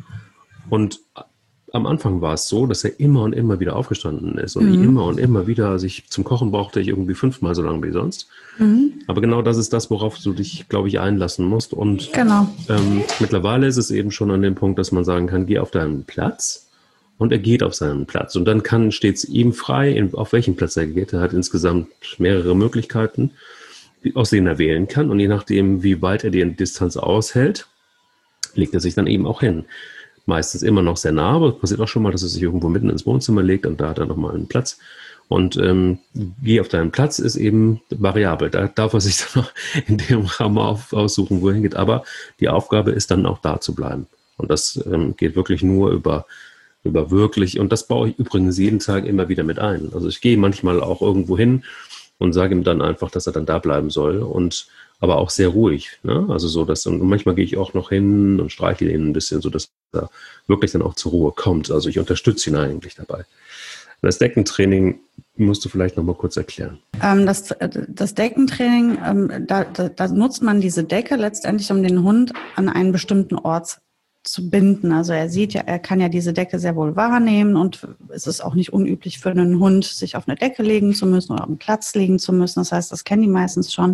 S1: Und am Anfang war es so, dass er immer und immer wieder aufgestanden ist und mhm. immer und immer wieder sich zum Kochen brauchte ich irgendwie fünfmal so lange wie sonst. Mhm. Aber genau das ist das, worauf du dich, glaube ich, einlassen musst. Und
S2: genau.
S1: ähm, mittlerweile ist es eben schon an dem Punkt, dass man sagen kann, geh auf deinen Platz. Und er geht auf seinen Platz. Und dann kann stets ihm frei, in, auf welchen Platz er geht. Er hat insgesamt mehrere Möglichkeiten, aus denen er wählen kann. Und je nachdem, wie weit er die Distanz aushält, legt er sich dann eben auch hin. Meistens immer noch sehr nah, aber es passiert auch schon mal, dass er sich irgendwo mitten ins Wohnzimmer legt und da hat er nochmal einen Platz. Und ähm, geh auf deinen Platz ist eben variabel. Da darf er sich dann noch in dem Rahmen auf, aussuchen, wo er hingeht. Aber die Aufgabe ist dann auch da zu bleiben. Und das ähm, geht wirklich nur über über wirklich, und das baue ich übrigens jeden Tag immer wieder mit ein. Also ich gehe manchmal auch irgendwo hin und sage ihm dann einfach, dass er dann da bleiben soll und aber auch sehr ruhig. Ne? Also so, dass, und manchmal gehe ich auch noch hin und streichel ihn ein bisschen, so dass er wirklich dann auch zur Ruhe kommt. Also ich unterstütze ihn eigentlich dabei. Das Deckentraining musst du vielleicht noch mal kurz erklären.
S2: Ähm, das, das Deckentraining, ähm, da, da, da nutzt man diese Decke letztendlich, um den Hund an einen bestimmten Ort zu binden. Also er sieht ja, er kann ja diese Decke sehr wohl wahrnehmen und es ist auch nicht unüblich für einen Hund, sich auf eine Decke legen zu müssen oder auf einen Platz legen zu müssen. Das heißt, das kennen die meistens schon.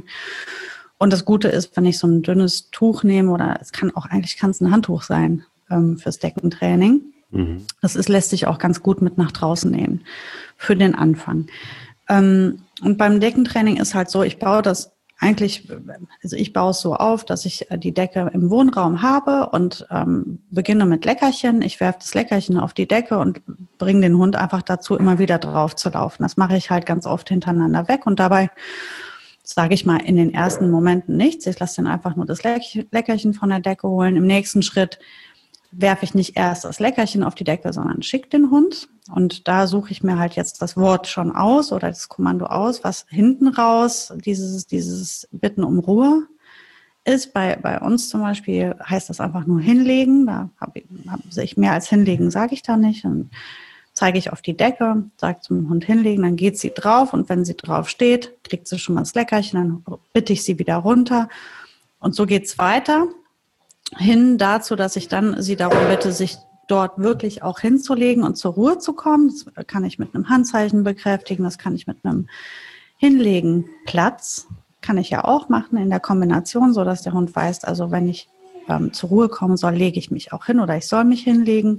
S2: Und das Gute ist, wenn ich so ein dünnes Tuch nehme oder es kann auch, eigentlich kann es ein Handtuch sein ähm, fürs Deckentraining. Mhm. Das ist, lässt sich auch ganz gut mit nach draußen nehmen für den Anfang. Ähm, und beim Deckentraining ist halt so, ich baue das Eigentlich, also ich baue es so auf, dass ich die Decke im Wohnraum habe und ähm, beginne mit Leckerchen. Ich werfe das Leckerchen auf die Decke und bringe den Hund einfach dazu, immer wieder drauf zu laufen. Das mache ich halt ganz oft hintereinander weg und dabei sage ich mal in den ersten Momenten nichts. Ich lasse dann einfach nur das Leckerchen von der Decke holen. Im nächsten Schritt werfe ich nicht erst das Leckerchen auf die Decke, sondern schicke den Hund. Und da suche ich mir halt jetzt das Wort schon aus oder das Kommando aus, was hinten raus dieses, dieses Bitten um Ruhe ist. Bei, bei uns zum Beispiel heißt das einfach nur hinlegen. Da habe ich, hab ich mehr als hinlegen, sage ich da nicht. Dann zeige ich auf die Decke, sage zum Hund hinlegen, dann geht sie drauf und wenn sie drauf steht, kriegt sie schon mal das Leckerchen, dann bitte ich sie wieder runter. Und so geht's weiter. Hin dazu, dass ich dann sie darum bitte, sich dort wirklich auch hinzulegen und zur Ruhe zu kommen. Das kann ich mit einem Handzeichen bekräftigen, das kann ich mit einem Hinlegen Platz, kann ich ja auch machen in der Kombination, so dass der Hund weiß, also wenn ich ähm, zur Ruhe kommen soll, lege ich mich auch hin oder ich soll mich hinlegen.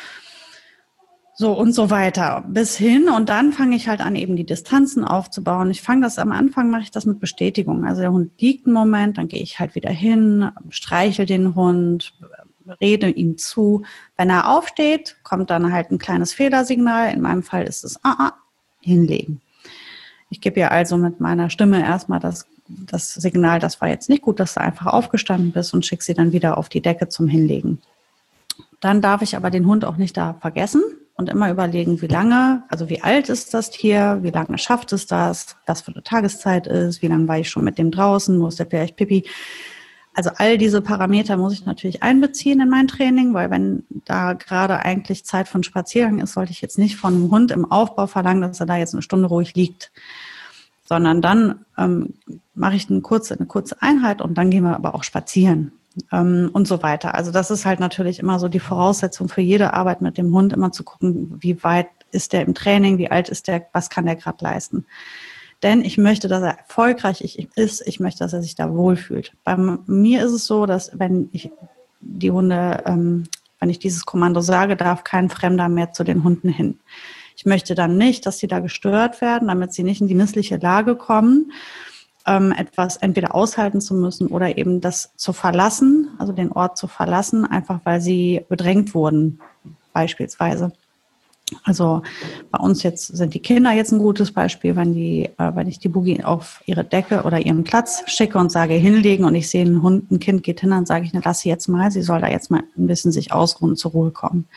S2: So und so weiter bis hin und dann fange ich halt an, eben die Distanzen aufzubauen. Ich fange das am Anfang, mache ich das mit Bestätigung. Also der Hund liegt einen Moment, dann gehe ich halt wieder hin, streichel den Hund, rede ihm zu. Wenn er aufsteht, kommt dann halt ein kleines Fehlersignal. In meinem Fall ist es ah, ah, hinlegen. Ich gebe ja also mit meiner Stimme erstmal das das Signal, das war jetzt nicht gut, dass du einfach aufgestanden bist und schick sie dann wieder auf die Decke zum Hinlegen. Dann darf ich aber den Hund auch nicht da vergessen und immer überlegen, wie lange, also wie alt ist das Tier, wie lange schafft es das, was für eine Tageszeit ist, wie lange war ich schon mit dem draußen, muss der vielleicht Pipi. Also all diese Parameter muss ich natürlich einbeziehen in mein Training, weil wenn da gerade eigentlich Zeit von Spaziergang ist, sollte ich jetzt nicht von einem Hund im Aufbau verlangen, dass er da jetzt eine Stunde ruhig liegt, sondern dann ähm, mache ich eine kurze, eine kurze Einheit und dann gehen wir aber auch spazieren. Und so weiter. Also das ist halt natürlich immer so die Voraussetzung für jede Arbeit mit dem Hund, immer zu gucken, wie weit ist der im Training, wie alt ist der, was kann der gerade leisten. Denn ich möchte, dass er erfolgreich ist, ich möchte, dass er sich da wohlfühlt. Bei mir ist es so, dass wenn ich die Hunde, ähm, wenn ich dieses Kommando sage, darf kein Fremder mehr zu den Hunden hin. Ich möchte dann nicht, dass sie da gestört werden, damit sie nicht in die missliche Lage kommen, etwas entweder aushalten zu müssen oder eben das zu verlassen, also den Ort zu verlassen, einfach weil sie bedrängt wurden, beispielsweise. Also bei uns jetzt sind die Kinder jetzt ein gutes Beispiel, wenn die, äh, wenn ich die Boogie auf ihre Decke oder ihren Platz schicke und sage hinlegen und ich sehe einen Hund, ein Kind geht hin, dann sage ich, ne, lass sie jetzt mal, sie soll da jetzt mal ein bisschen sich ausruhen, zur Ruhe kommen.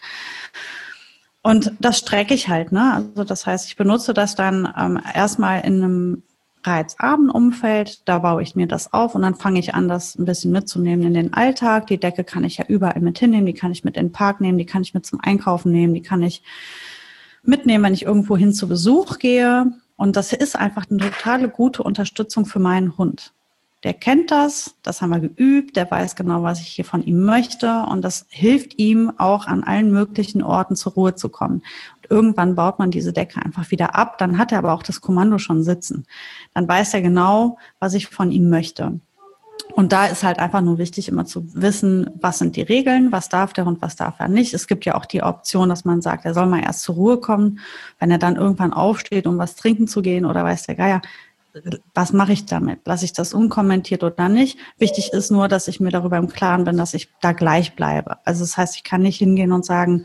S2: Und das strecke ich halt, ne? Also das heißt, ich benutze das dann ähm, erstmal in einem reizarmen Umfeld, da baue ich mir das auf und dann fange ich an, das ein bisschen mitzunehmen in den Alltag. Die Decke kann ich ja überall mit hinnehmen, die kann ich mit in den Park nehmen, die kann ich mit zum Einkaufen nehmen, die kann ich mitnehmen, wenn ich irgendwo hin zu Besuch gehe. Und das ist einfach eine totale gute Unterstützung für meinen Hund. Der kennt das, das haben wir geübt, der weiß genau, was ich hier von ihm möchte und das hilft ihm auch an allen möglichen Orten zur Ruhe zu kommen. Und irgendwann baut man diese Decke einfach wieder ab, dann hat er aber auch das Kommando schon sitzen. Dann weiß er genau, was ich von ihm möchte. Und da ist halt einfach nur wichtig, immer zu wissen, was sind die Regeln, was darf der Hund, was darf er nicht. Es gibt ja auch die Option, dass man sagt, er soll mal erst zur Ruhe kommen, wenn er dann irgendwann aufsteht, um was trinken zu gehen oder weiß der Geier. Was mache ich damit? Lasse ich das unkommentiert oder nicht? Wichtig ist nur, dass ich mir darüber im Klaren bin, dass ich da gleich bleibe. Also das heißt, ich kann nicht hingehen und sagen,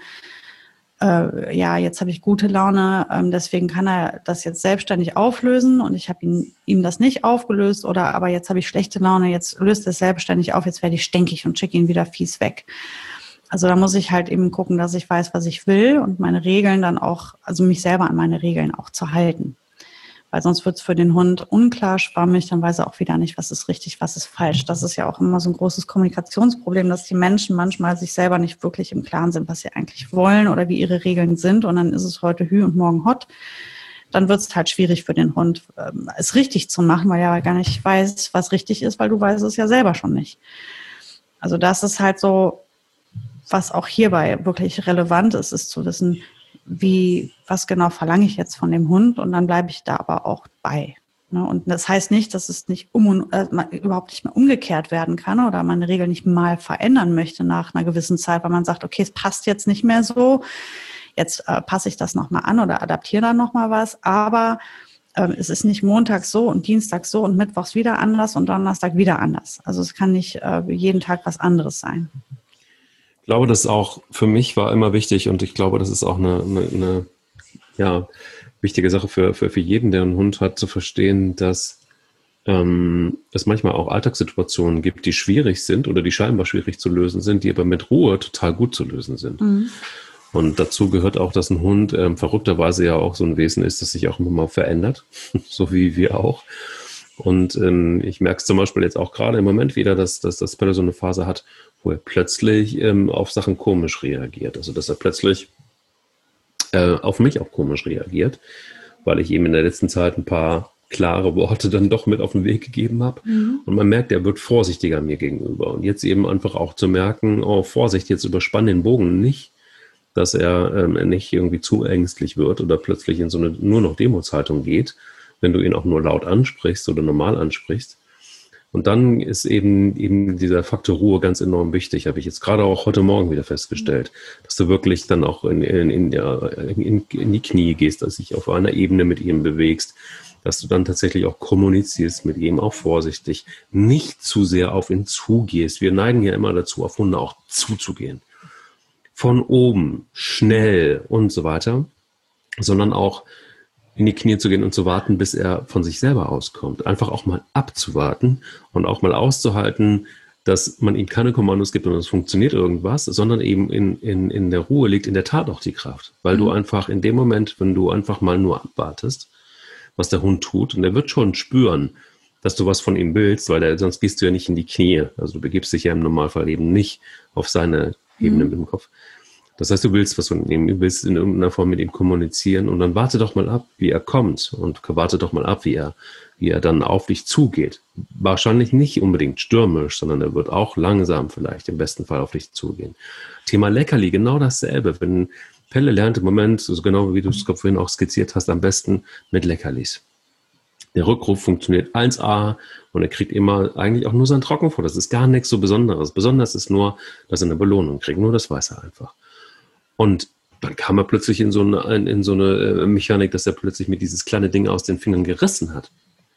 S2: äh, ja, jetzt habe ich gute Laune, ähm, deswegen kann er das jetzt selbstständig auflösen und ich habe ihn, ihm das nicht aufgelöst oder aber jetzt habe ich schlechte Laune, jetzt löst er es selbstständig auf, jetzt werde ich stinkig und schicke ihn wieder fies weg. Also da muss ich halt eben gucken, dass ich weiß, was ich will und meine Regeln dann auch, also mich selber an meine Regeln auch zu halten. Weil sonst wird es für den Hund unklar, schwammig, dann weiß er auch wieder nicht, was ist richtig, was ist falsch. Das ist ja auch immer so ein großes Kommunikationsproblem, dass die Menschen manchmal sich selber nicht wirklich im Klaren sind, was sie eigentlich wollen oder wie ihre Regeln sind. Und dann ist es heute Hü und morgen Hott. Dann wird es halt schwierig für den Hund, es richtig zu machen, weil er gar nicht weiß, was richtig ist, weil du weißt es ja selber schon nicht. Also das ist halt so, was auch hierbei wirklich relevant ist, ist zu wissen, wie, was genau verlange ich jetzt von dem Hund und dann bleibe ich da aber auch bei. Ne? Und das heißt nicht, dass es nicht um, äh, überhaupt nicht mehr umgekehrt werden kann oder man eine Regel nicht mal verändern möchte nach einer gewissen Zeit, weil man sagt, okay, es passt jetzt nicht mehr so, jetzt äh, passe ich das nochmal an oder adaptiere da nochmal was, aber äh, es ist nicht montags so und dienstags so und mittwochs wieder anders und Donnerstag wieder anders. Also es kann nicht äh, jeden Tag was anderes sein.
S1: Ich glaube, das auch für mich war immer wichtig und ich glaube, das ist auch eine, eine, eine ja, wichtige Sache für, für, für jeden, der einen Hund hat, zu verstehen, dass ähm, es manchmal auch Alltagssituationen gibt, die schwierig sind oder die scheinbar schwierig zu lösen sind, die aber mit Ruhe total gut zu lösen sind. Mhm. Und dazu gehört auch, dass ein Hund ähm, verrückterweise ja auch so ein Wesen ist, das sich auch immer mal verändert, so wie wir auch. Und ähm, ich merke es zum Beispiel jetzt auch gerade im Moment wieder, dass, dass das Pelle so eine Phase hat, wo er plötzlich ähm, auf Sachen komisch reagiert. Also dass er plötzlich äh, auf mich auch komisch reagiert, weil ich ihm in der letzten Zeit ein paar klare Worte dann doch mit auf den Weg gegeben habe. Mhm. Und man merkt, er wird vorsichtiger mir gegenüber. Und jetzt eben einfach auch zu merken, oh Vorsicht, jetzt überspann den Bogen nicht, dass er ähm, nicht irgendwie zu ängstlich wird oder plötzlich in so eine nur noch Demutshaltung geht, wenn du ihn auch nur laut ansprichst oder normal ansprichst. Und dann ist eben, eben dieser Faktor Ruhe ganz enorm wichtig, habe ich jetzt gerade auch heute Morgen wieder festgestellt, dass du wirklich dann auch in, in, in, in, in die Knie gehst, dass du dich auf einer Ebene mit ihm bewegst, dass du dann tatsächlich auch kommunizierst mit ihm, auch vorsichtig, nicht zu sehr auf ihn zugehst. Wir neigen ja immer dazu, auf Hunde auch zuzugehen. Von oben, schnell und so weiter, sondern auch in die Knie zu gehen und zu warten, bis er von sich selber auskommt. Einfach auch mal abzuwarten und auch mal auszuhalten, dass man ihm keine Kommandos gibt und es funktioniert irgendwas, sondern eben in, in, in der Ruhe liegt in der Tat auch die Kraft. Weil mhm. du einfach in dem Moment, wenn du einfach mal nur abwartest, was der Hund tut, und er wird schon spüren, dass du was von ihm willst, weil der, sonst gehst du ja nicht in die Knie. Also du begibst dich ja im Normalfall eben nicht auf seine Ebene mhm. mit dem Kopf. Das heißt, du willst was von ihm, du willst in irgendeiner Form mit ihm kommunizieren und dann warte doch mal ab, wie er kommt und warte doch mal ab, wie er, wie er dann auf dich zugeht. Wahrscheinlich nicht unbedingt stürmisch, sondern er wird auch langsam vielleicht im besten Fall auf dich zugehen. Thema Leckerli, genau dasselbe. Wenn Pelle lernt im Moment, so genau wie du es vorhin auch skizziert hast, am besten mit Leckerlis. Der Rückruf funktioniert eins a und er kriegt immer eigentlich auch nur sein Trockenfutter. Das ist gar nichts so Besonderes. Besonders ist nur, dass er eine Belohnung kriegt. Nur das weiß er einfach. Und dann kam er plötzlich in so eine, in so eine Mechanik, dass er plötzlich mit dieses kleine Ding aus den Fingern gerissen hat.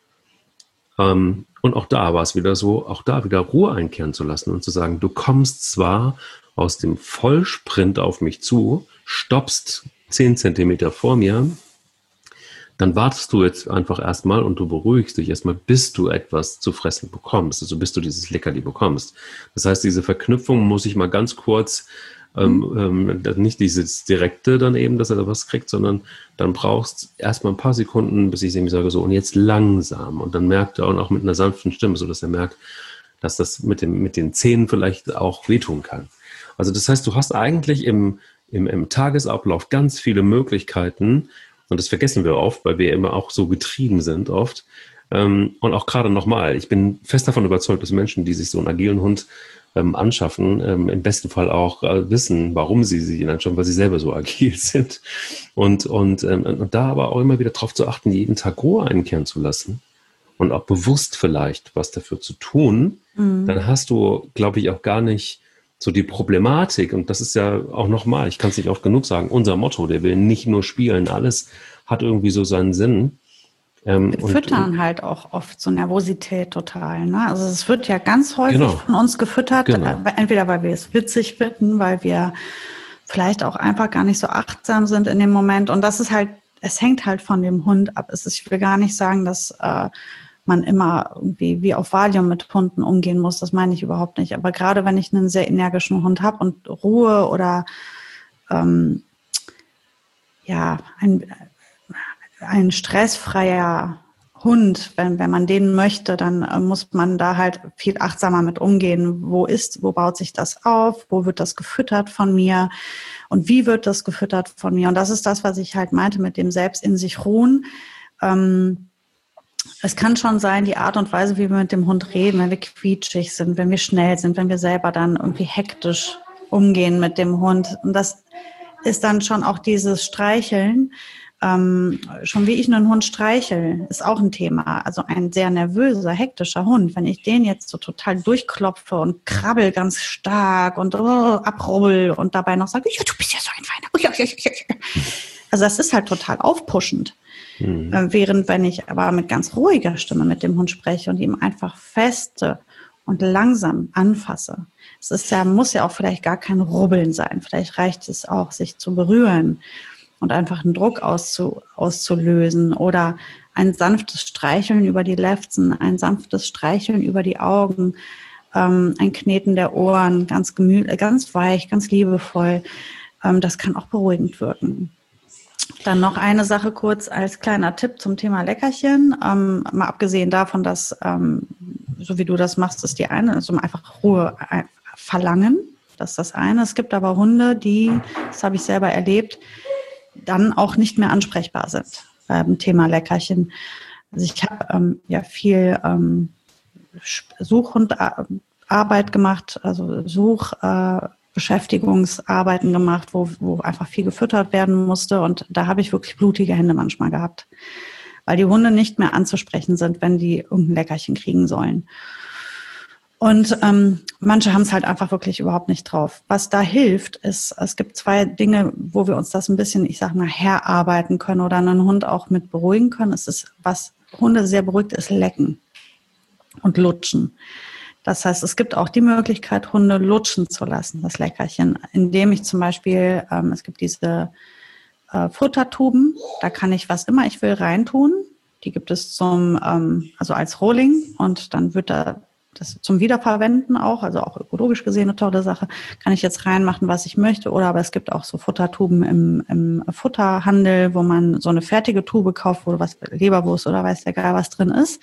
S1: Ähm, und auch da war es wieder so, auch da wieder Ruhe einkehren zu lassen und zu sagen, du kommst zwar aus dem Vollsprint auf mich zu, stoppst zehn Zentimeter vor mir, dann wartest du jetzt einfach erstmal und du beruhigst dich erstmal, bis du etwas zu fressen bekommst, also bis du dieses Leckerli bekommst. Das heißt, diese Verknüpfung muss ich mal ganz kurz Ähm, ähm, nicht dieses Direkte dann eben, dass er da was kriegt, sondern dann brauchst erstmal ein paar Sekunden, bis ich ihm sage, so und jetzt langsam. Und dann merkt er auch mit einer sanften Stimme, so dass er merkt, dass das mit, dem, mit den Zähnen vielleicht auch wehtun kann. Also das heißt, du hast eigentlich im, im, im Tagesablauf ganz viele Möglichkeiten und das vergessen wir oft, weil wir immer auch so getrieben sind oft. Ähm, und auch gerade nochmal, ich bin fest davon überzeugt, dass Menschen, die sich so einen agilen Hund ähm, anschaffen, ähm, im besten Fall auch äh, wissen, warum sie sich ihn anschauen, weil sie selber so agil sind. Und, und, ähm, und da aber auch immer wieder darauf zu achten, jeden Tag Ruhe einkehren zu lassen und auch bewusst vielleicht was dafür zu tun, mhm. dann hast du, glaube ich, auch gar nicht so die Problematik, und das ist ja auch nochmal, ich kann es nicht oft genug sagen, unser Motto, der will nicht nur spielen, alles hat irgendwie so seinen Sinn.
S2: Ähm, wir füttern und, halt auch oft so Nervosität total. Ne? Also es wird ja ganz häufig genau, von uns gefüttert, genau. entweder weil wir es witzig finden, weil wir vielleicht auch einfach gar nicht so achtsam sind in dem Moment. Und das ist halt, es hängt halt von dem Hund ab. Es ist, ich will gar nicht sagen, dass äh, man immer irgendwie wie auf Valium mit Hunden umgehen muss. Das meine ich überhaupt nicht. Aber gerade wenn ich einen sehr energischen Hund habe und Ruhe oder ähm, ja, ein ein stressfreier Hund, wenn, wenn man den möchte, dann äh, muss man da halt viel achtsamer mit umgehen. Wo ist, wo baut sich das auf? Wo wird das gefüttert von mir? Und wie wird das gefüttert von mir? Und das ist das, was ich halt meinte mit dem selbst in sich ruhen. Ähm, es kann schon sein, die Art und Weise, wie wir mit dem Hund reden, wenn wir quietschig sind, wenn wir schnell sind, wenn wir selber dann irgendwie hektisch umgehen mit dem Hund. Und das ist dann schon auch dieses Streicheln. Ähm, schon wie ich einen Hund streichel, ist auch ein Thema. Also ein sehr nervöser, hektischer Hund, wenn ich den jetzt so total durchklopfe und krabbel ganz stark und oh, abrubbel und dabei noch sage, ja, du bist ja so ein Feiner. Also das ist halt total aufpuschend. Mhm. Äh, während wenn ich aber mit ganz ruhiger Stimme mit dem Hund spreche und ihm einfach feste und langsam anfasse. Es ist ja, muss ja auch vielleicht gar kein Rubbeln sein. Vielleicht reicht es auch, sich zu berühren und einfach einen Druck auszu, auszulösen oder ein sanftes Streicheln über die Lefzen, ein sanftes Streicheln über die Augen, ähm, ein Kneten der Ohren, ganz gemütlich, ganz weich, ganz liebevoll. Ähm, das kann auch beruhigend wirken. Dann noch eine Sache kurz als kleiner Tipp zum Thema Leckerchen. Ähm, mal abgesehen davon, dass, ähm, so wie du das machst, ist die eine, also einfach Ruhe verlangen. Das ist das eine. Es gibt aber Hunde, die, das habe ich selber erlebt, dann auch nicht mehr ansprechbar sind beim Thema Leckerchen. Also ich habe ähm, ja viel ähm, Suchhundarbeit gemacht, also Suchbeschäftigungsarbeiten äh, gemacht, wo, wo einfach viel gefüttert werden musste. Und da habe ich wirklich blutige Hände manchmal gehabt, weil die Hunde nicht mehr anzusprechen sind, wenn die irgendein Leckerchen kriegen sollen. Und ähm, manche haben es halt einfach wirklich überhaupt nicht drauf. Was da hilft, ist, es gibt zwei Dinge, wo wir uns das ein bisschen, ich sag mal, herarbeiten können oder einen Hund auch mit beruhigen können. Es ist, was Hunde sehr beruhigt, ist Lecken und Lutschen. Das heißt, es gibt auch die Möglichkeit, Hunde lutschen zu lassen, das Leckerchen, indem ich zum Beispiel, ähm, es gibt diese äh, Futtertuben. Da kann ich was immer ich will reintun. Die gibt es zum, ähm, also als Rohling und dann wird da das zum Wiederverwenden auch, also auch ökologisch gesehen eine tolle Sache, kann ich jetzt reinmachen, was ich möchte. Oder aber es gibt auch so Futtertuben im, im Futterhandel, wo man so eine fertige Tube kauft, wo was Leberwurst oder weiß der Geil was drin ist.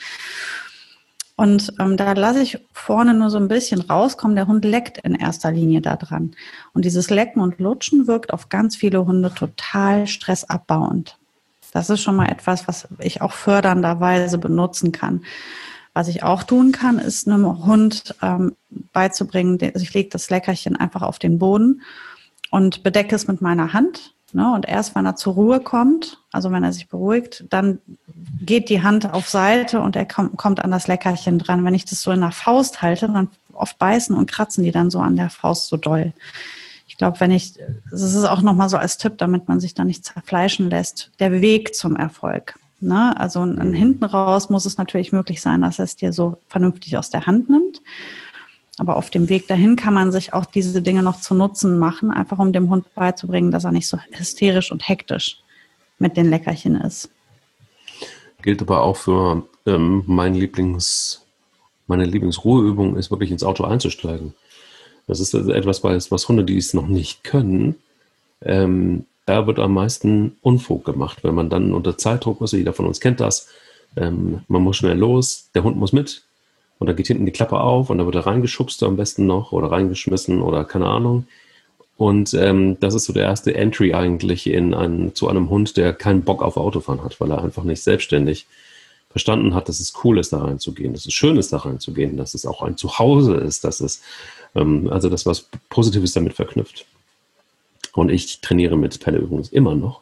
S2: Und ähm, da lasse ich vorne nur so ein bisschen rauskommen. Der Hund leckt in erster Linie da dran. Und dieses Lecken und Lutschen wirkt auf ganz viele Hunde total stressabbauend. Das ist schon mal etwas, was ich auch fördernderweise benutzen kann. Was ich auch tun kann, ist einem Hund ähm, beizubringen, also ich lege das Leckerchen einfach auf den Boden und bedecke es mit meiner Hand. Ne? Und erst, wenn er zur Ruhe kommt, also wenn er sich beruhigt, dann geht die Hand auf Seite und er kommt, kommt an das Leckerchen dran. Wenn ich das so in der Faust halte, dann oft beißen und kratzen die dann so an der Faust so doll. Ich glaube, wenn ich, das ist auch nochmal so als Tipp, damit man sich da nicht zerfleischen lässt, der Weg zum Erfolg. Ne? Also mhm. hinten raus muss es natürlich möglich sein, dass er es dir so vernünftig aus der Hand nimmt. Aber auf dem Weg dahin kann man sich auch diese Dinge noch zu Nutzen machen, einfach um dem Hund beizubringen, dass er nicht so hysterisch und hektisch mit den Leckerchen ist.
S1: Gilt aber auch für ähm, mein Lieblings, meine Lieblingsruheübung ist wirklich ins Auto einzusteigen. Das ist etwas, was Hunde, die es noch nicht können, ähm, da wird am meisten Unfug gemacht, wenn man dann unter Zeitdruck ist. Jeder von uns kennt das. Ähm, man muss schnell los, der Hund muss mit und dann geht hinten die Klappe auf und dann wird er reingeschubst am besten noch oder reingeschmissen oder keine Ahnung. Und ähm, das ist so der erste Entry eigentlich in einen, zu einem Hund, der keinen Bock auf Autofahren hat, weil er einfach nicht selbstständig verstanden hat, dass es cool ist, da reinzugehen, dass es schön ist, da reinzugehen, dass es auch ein Zuhause ist, dass es ähm, also das was Positives damit verknüpft. Und ich trainiere mit Pelle übrigens immer noch,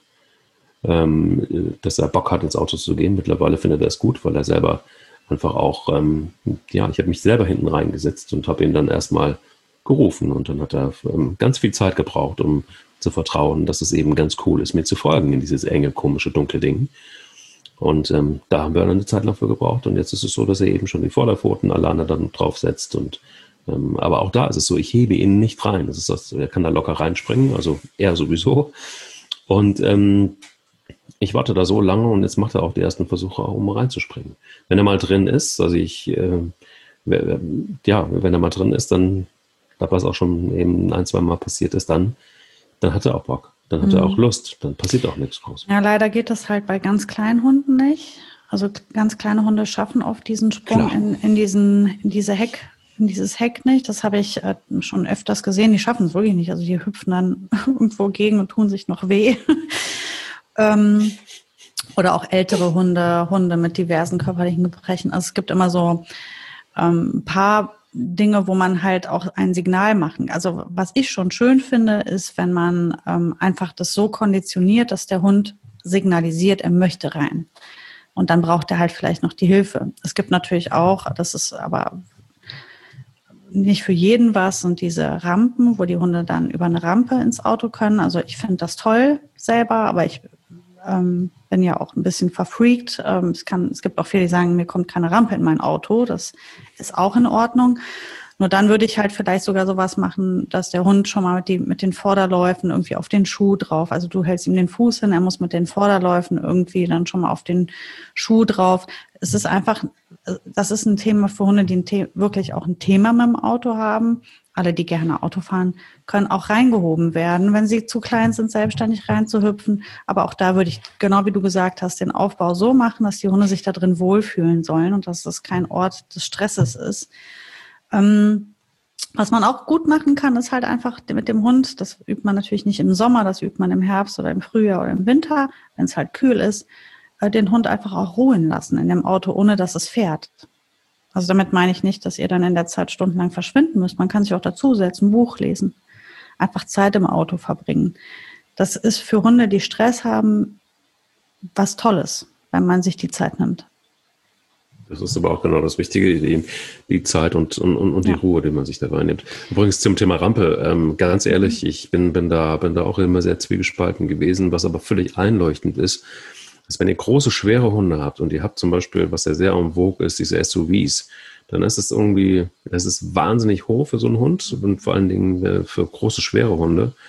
S1: ähm, dass er Bock hat, ins Auto zu gehen. Mittlerweile findet er es gut, weil er selber einfach auch, ähm, ja, ich habe mich selber hinten reingesetzt und habe ihn dann erstmal gerufen. Und dann hat er ähm, ganz viel Zeit gebraucht, um zu vertrauen, dass es eben ganz cool ist, mir zu folgen in dieses enge, komische, dunkle Ding. Und ähm, da haben wir dann eine Zeit lang für gebraucht. Und jetzt ist es so, dass er eben schon die Vorderpfoten alleine dann draufsetzt und Ähm, aber auch da ist es so, ich hebe ihn nicht rein. Das ist das, er kann da locker reinspringen, also er sowieso. Und ähm, ich warte da so lange und jetzt macht er auch die ersten Versuche, um reinzuspringen. Wenn er mal drin ist, also ich, äh, ja, wenn er mal drin ist, dann, was auch schon eben ein, zwei Mal passiert ist, dann, dann hat er auch Bock. Dann hat mhm. er auch Lust. Dann passiert auch nichts groß.
S2: Ja, leider geht das halt bei ganz kleinen Hunden nicht. Also ganz kleine Hunde schaffen oft diesen Sprung in, in, diesen, in diese Heck. Dieses Heck nicht, das habe ich äh, schon öfters gesehen, die schaffen es wirklich nicht, also die hüpfen dann irgendwo gegen und tun sich noch weh. ähm, oder auch ältere Hunde, Hunde mit diversen körperlichen Gebrechen. Also es gibt immer so ähm, ein paar Dinge, wo man halt auch ein Signal machen. Also was ich schon schön finde, ist, wenn man ähm, einfach das so konditioniert, dass der Hund signalisiert, er möchte rein. Und dann braucht er halt vielleicht noch die Hilfe. Es gibt natürlich auch, das ist aber nicht für jeden was, sind diese Rampen, wo die Hunde dann über eine Rampe ins Auto können. Also ich finde das toll selber, aber ich ähm, bin ja auch ein bisschen verfreakt. Ähm, es kann, es gibt auch viele, die sagen, mir kommt keine Rampe in mein Auto. Das ist auch in Ordnung. Nur dann würde ich halt vielleicht sogar sowas machen, dass der Hund schon mal mit, die, mit den Vorderläufen irgendwie auf den Schuh drauf, also du hältst ihm den Fuß hin, er muss mit den Vorderläufen irgendwie dann schon mal auf den Schuh drauf. Es ist einfach, das ist ein Thema für Hunde, die ein The- wirklich auch ein Thema mit dem Auto haben. Alle, die gerne Auto fahren, können auch reingehoben werden, wenn sie zu klein sind, selbstständig reinzuhüpfen. Aber auch da würde ich, genau wie du gesagt hast, den Aufbau so machen, dass die Hunde sich da drin wohlfühlen sollen und dass das kein Ort des Stresses ist. Ähm, was man auch gut machen kann, ist halt einfach mit dem Hund, das übt man natürlich nicht im Sommer, das übt man im Herbst oder im Frühjahr oder im Winter, wenn es halt kühl ist, äh, den Hund einfach auch ruhen lassen in dem Auto, ohne dass es fährt. Also damit meine ich nicht, dass ihr dann in der Zeit stundenlang verschwinden müsst. Man kann sich auch dazusetzen, ein Buch lesen, einfach Zeit im Auto verbringen. Das ist für Hunde, die Stress haben, was Tolles, wenn man sich die Zeit nimmt.
S1: Das ist aber auch genau das Wichtige, die, die Zeit und, und, und die ja. Ruhe, die man sich dabei nimmt. Übrigens zum Thema Rampe, ähm, ganz ehrlich, ich bin, bin, da, bin da auch immer sehr zwiegespalten gewesen, was aber völlig einleuchtend ist, dass wenn ihr große, schwere Hunde habt und ihr habt zum Beispiel, was ja sehr en vogue ist, diese S U Vs, dann ist es irgendwie, das ist wahnsinnig hoch für so einen Hund und vor allen Dingen für große, schwere Hunde.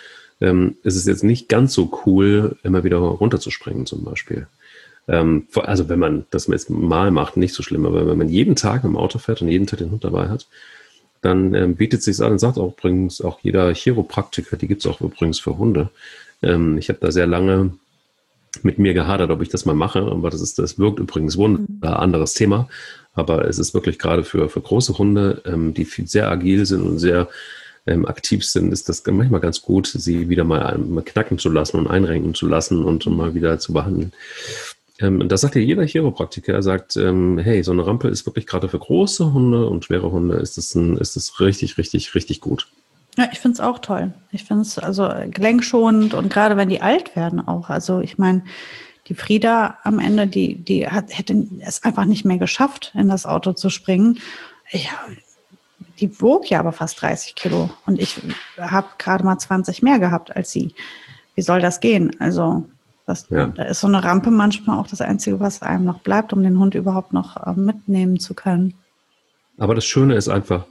S1: ähm, ist es jetzt nicht ganz so cool, immer wieder runterzuspringen zum Beispiel. Ähm, also wenn man das jetzt mal macht, nicht so schlimm, aber wenn man jeden Tag im Auto fährt und jeden Tag den Hund dabei hat, dann ähm, bietet es sich an und sagt auch übrigens auch jeder Chiropraktiker, die gibt es auch übrigens für Hunde. Ähm, ich habe da sehr lange mit mir gehadert, ob ich das mal mache, aber das ist, das wirkt übrigens Wunder, mhm. anderes Thema, aber es ist wirklich gerade für, für große Hunde, ähm, die viel, sehr agil sind und sehr ähm, aktiv sind, ist das manchmal ganz gut, sie wieder mal, mal knacken zu lassen und einrenken zu lassen und um mal wieder zu behandeln. Ähm, das sagt ja jeder Chiropraktiker, er sagt, ähm, hey, so eine Rampe ist wirklich gerade für große Hunde und schwere Hunde ist das, ein, ist das richtig, richtig, richtig gut.
S2: Ja, ich finde es auch toll. Ich finde es also gelenkschonend und gerade wenn die alt werden auch. Also ich meine, die Frieda am Ende, die, die hat, hätte es einfach nicht mehr geschafft, in das Auto zu springen. Ich, die wog ja aber fast dreißig Kilo und ich habe gerade mal zwanzig mehr gehabt als sie. Wie soll das gehen? Also das, ja. Da ist so eine Rampe manchmal auch das Einzige, was einem noch bleibt, um den Hund überhaupt noch äh, mitnehmen zu können.
S1: Aber das Schöne ist einfach,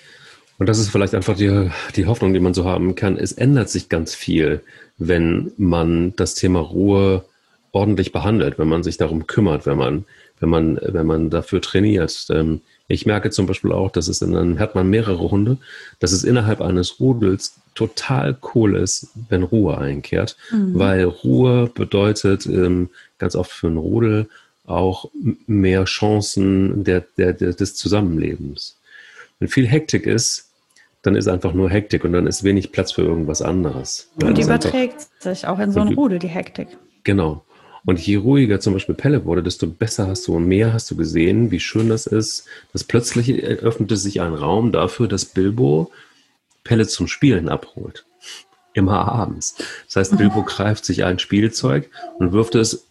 S1: und das ist vielleicht einfach die, die Hoffnung, die man so haben kann, es ändert sich ganz viel, wenn man das Thema Ruhe ordentlich behandelt, wenn man sich darum kümmert, wenn man, wenn man, wenn man dafür trainiert. Ich merke zum Beispiel auch, dass es in einem, hat man mehrere Hunde, dass es innerhalb eines Rudels total cool ist, wenn Ruhe einkehrt, mhm. weil Ruhe bedeutet ähm, ganz oft für einen Rudel auch mehr Chancen der, der, der, des Zusammenlebens. Wenn viel Hektik ist, dann ist einfach nur Hektik und dann ist wenig Platz für irgendwas anderes.
S2: Und die überträgt sich auch in so einem Rudel, die Hektik.
S1: Genau. Und je ruhiger zum Beispiel Pelle wurde, desto besser hast du und mehr hast du gesehen, wie schön das ist, dass plötzlich öffnete sich ein Raum dafür, dass Bilbo Pelle zum Spielen abholt. Immer abends. Das heißt, Bilbo greift sich ein Spielzeug und wirft es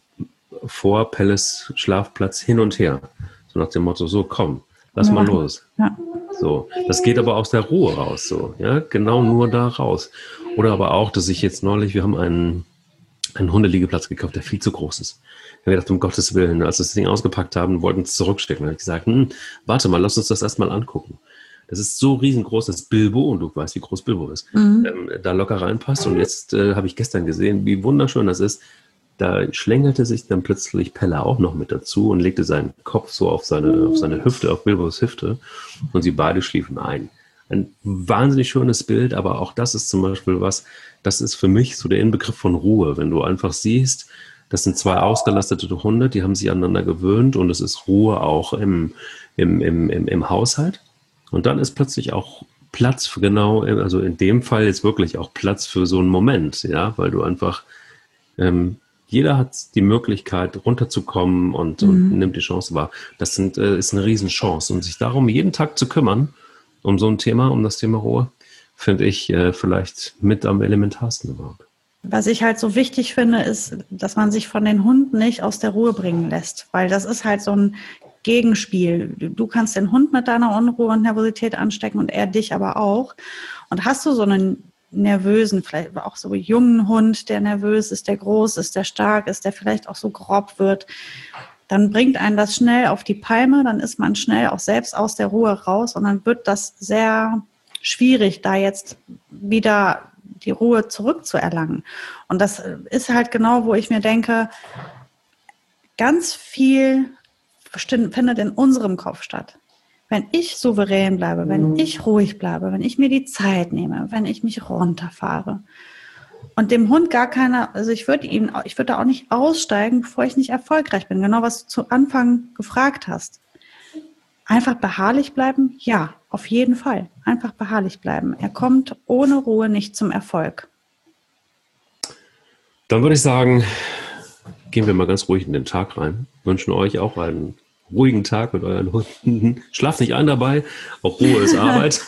S1: vor Pelles Schlafplatz hin und her. So nach dem Motto, so komm, lass ja. mal los. Ja. So, das geht aber aus der Ruhe raus, so, ja, genau nur da raus. Oder aber auch, dass ich jetzt neulich, wir haben einen, einen Hundeliegeplatz gekauft, der viel zu groß ist. Ich habe gedacht, um Gottes Willen, als wir das Ding ausgepackt haben, wollten es zurückstecken. Da habe ich gesagt, hm, warte mal, lass uns das erstmal angucken. Das ist so riesengroß, dass Bilbo, und du weißt, wie groß Bilbo ist, mhm. ähm, da locker reinpasst. Und jetzt äh, habe ich gestern gesehen, wie wunderschön das ist. Da schlängelte sich dann plötzlich Pelle auch noch mit dazu und legte seinen Kopf so auf seine, auf seine Hüfte, auf Bilbos Hüfte. Und sie beide schliefen ein. Ein wahnsinnig schönes Bild, aber auch das ist zum Beispiel was, das ist für mich so der Inbegriff von Ruhe. Wenn du einfach siehst, das sind zwei ausgelastete Hunde, die haben sich aneinander gewöhnt und es ist Ruhe auch im, im, im, im, im Haushalt. Und dann ist plötzlich auch Platz für genau, also in dem Fall jetzt wirklich auch Platz für so einen Moment, ja, weil du einfach, ähm, jeder hat die Möglichkeit runterzukommen und, mhm. und nimmt die Chance wahr. Das sind, äh, ist eine Riesenchance. Und sich darum jeden Tag zu kümmern, um so ein Thema, um das Thema Ruhe, finde ich äh, vielleicht mit am elementarsten überhaupt.
S2: Was ich halt so wichtig finde, ist, dass man sich von den Hunden nicht aus der Ruhe bringen lässt, weil das ist halt so ein Gegenspiel. Du kannst den Hund mit deiner Unruhe und Nervosität anstecken und er dich aber auch. Und hast du so einen nervösen, vielleicht auch so jungen Hund, der nervös ist, der groß ist, der stark ist, der vielleicht auch so grob wird, dann bringt einen das schnell auf die Palme, dann ist man schnell auch selbst aus der Ruhe raus und dann wird das sehr schwierig, da jetzt wieder die Ruhe zurückzuerlangen. Und das ist halt genau, wo ich mir denke, ganz viel findet in unserem Kopf statt. Wenn ich souverän bleibe, wenn ich ruhig bleibe, wenn ich mir die Zeit nehme, wenn ich mich runterfahre und dem Hund gar keine, also ich würde ihm, ich würde da auch nicht aussteigen, bevor ich nicht erfolgreich bin. Genau, was du zu Anfang gefragt hast. Einfach beharrlich bleiben? Ja, auf jeden Fall. Einfach beharrlich bleiben. Er kommt ohne Ruhe nicht zum Erfolg.
S1: Dann würde ich sagen, gehen wir mal ganz ruhig in den Tag rein. Wünschen euch auch einen ruhigen Tag mit euren Hunden. Schlaft nicht ein dabei. Auch Ruhe ist Arbeit.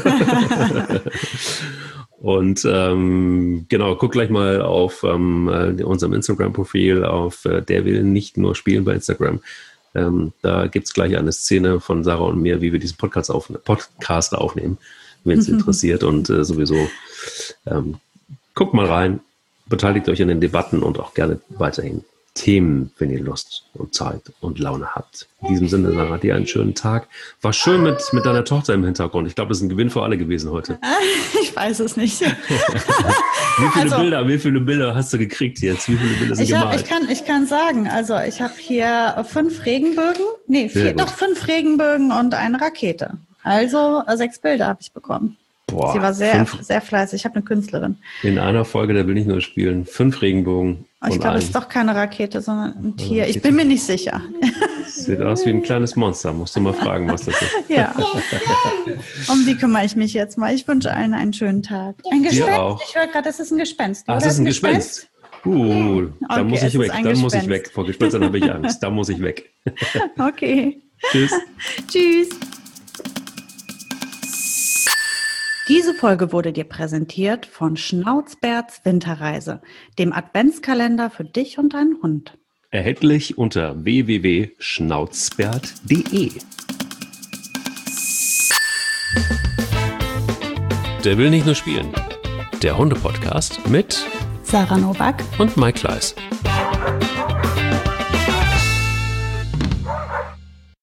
S1: Und ähm, genau, guck gleich mal auf ähm, unserem Instagram-Profil auf äh, Der will nicht nur spielen bei Instagram. Ähm, da gibt es gleich eine Szene von Sarah und mir, wie wir diesen Podcast, auf, Podcast aufnehmen, wenn es interessiert. Und äh, sowieso ähm, guckt mal rein, beteiligt euch an den Debatten und auch gerne weiterhin Themen, wenn ihr Lust und Zeit und Laune habt. In diesem Sinne, Sarah, dir einen schönen Tag. War schön mit, mit deiner Tochter im Hintergrund. Ich glaube, das ist ein Gewinn für alle gewesen heute.
S2: Ich weiß es nicht.
S1: Wie viele
S2: Also,
S1: Bilder, wie viele Bilder hast du gekriegt jetzt? Wie viele Bilder sind
S2: ich, hab,
S1: gemalt?
S2: ich, kann, ich kann sagen, also ich habe hier fünf Regenbögen, nee, vier, doch fünf Regenbögen und eine Rakete. Also äh, sechs Bilder habe ich bekommen.
S1: Boah,
S2: Sie war sehr,
S1: fünf,
S2: sehr fleißig. Ich habe eine Künstlerin.
S1: in einer Folge, da will ich nur spielen, fünf Regenbogen.
S2: Ich
S1: und
S2: glaube,
S1: ein,
S2: es ist doch keine Rakete, sondern ein Tier. Ich bin mir nicht sicher.
S1: Sieht aus wie ein kleines Monster. Musst du mal fragen, was das ist.
S2: Ja. Um die kümmere ich mich jetzt mal. Ich wünsche allen einen schönen Tag. Ein Gespenst.
S1: auch.
S2: Ich höre gerade, das ist ein Gespenst.
S1: Ach,
S2: Oder?
S1: das ist ein Gespenst. Uh, da
S2: Okay,
S1: muss
S2: es
S1: ich
S2: ist
S1: weg.
S2: ein
S1: Dann muss ich
S2: Gespenst.
S1: weg. Vor Gespenstern habe ich Angst. Da muss ich weg.
S2: Okay.
S1: Tschüss.
S2: Tschüss. Diese Folge wurde dir präsentiert von Schnauzbärts Winterreise, dem Adventskalender für dich und deinen Hund.
S1: Erhältlich unter w w w punkt schnauzbert punkt de. Der will nicht nur spielen. Der Hunde-Podcast mit
S2: Sarah Novak
S1: und Mike Kleiss.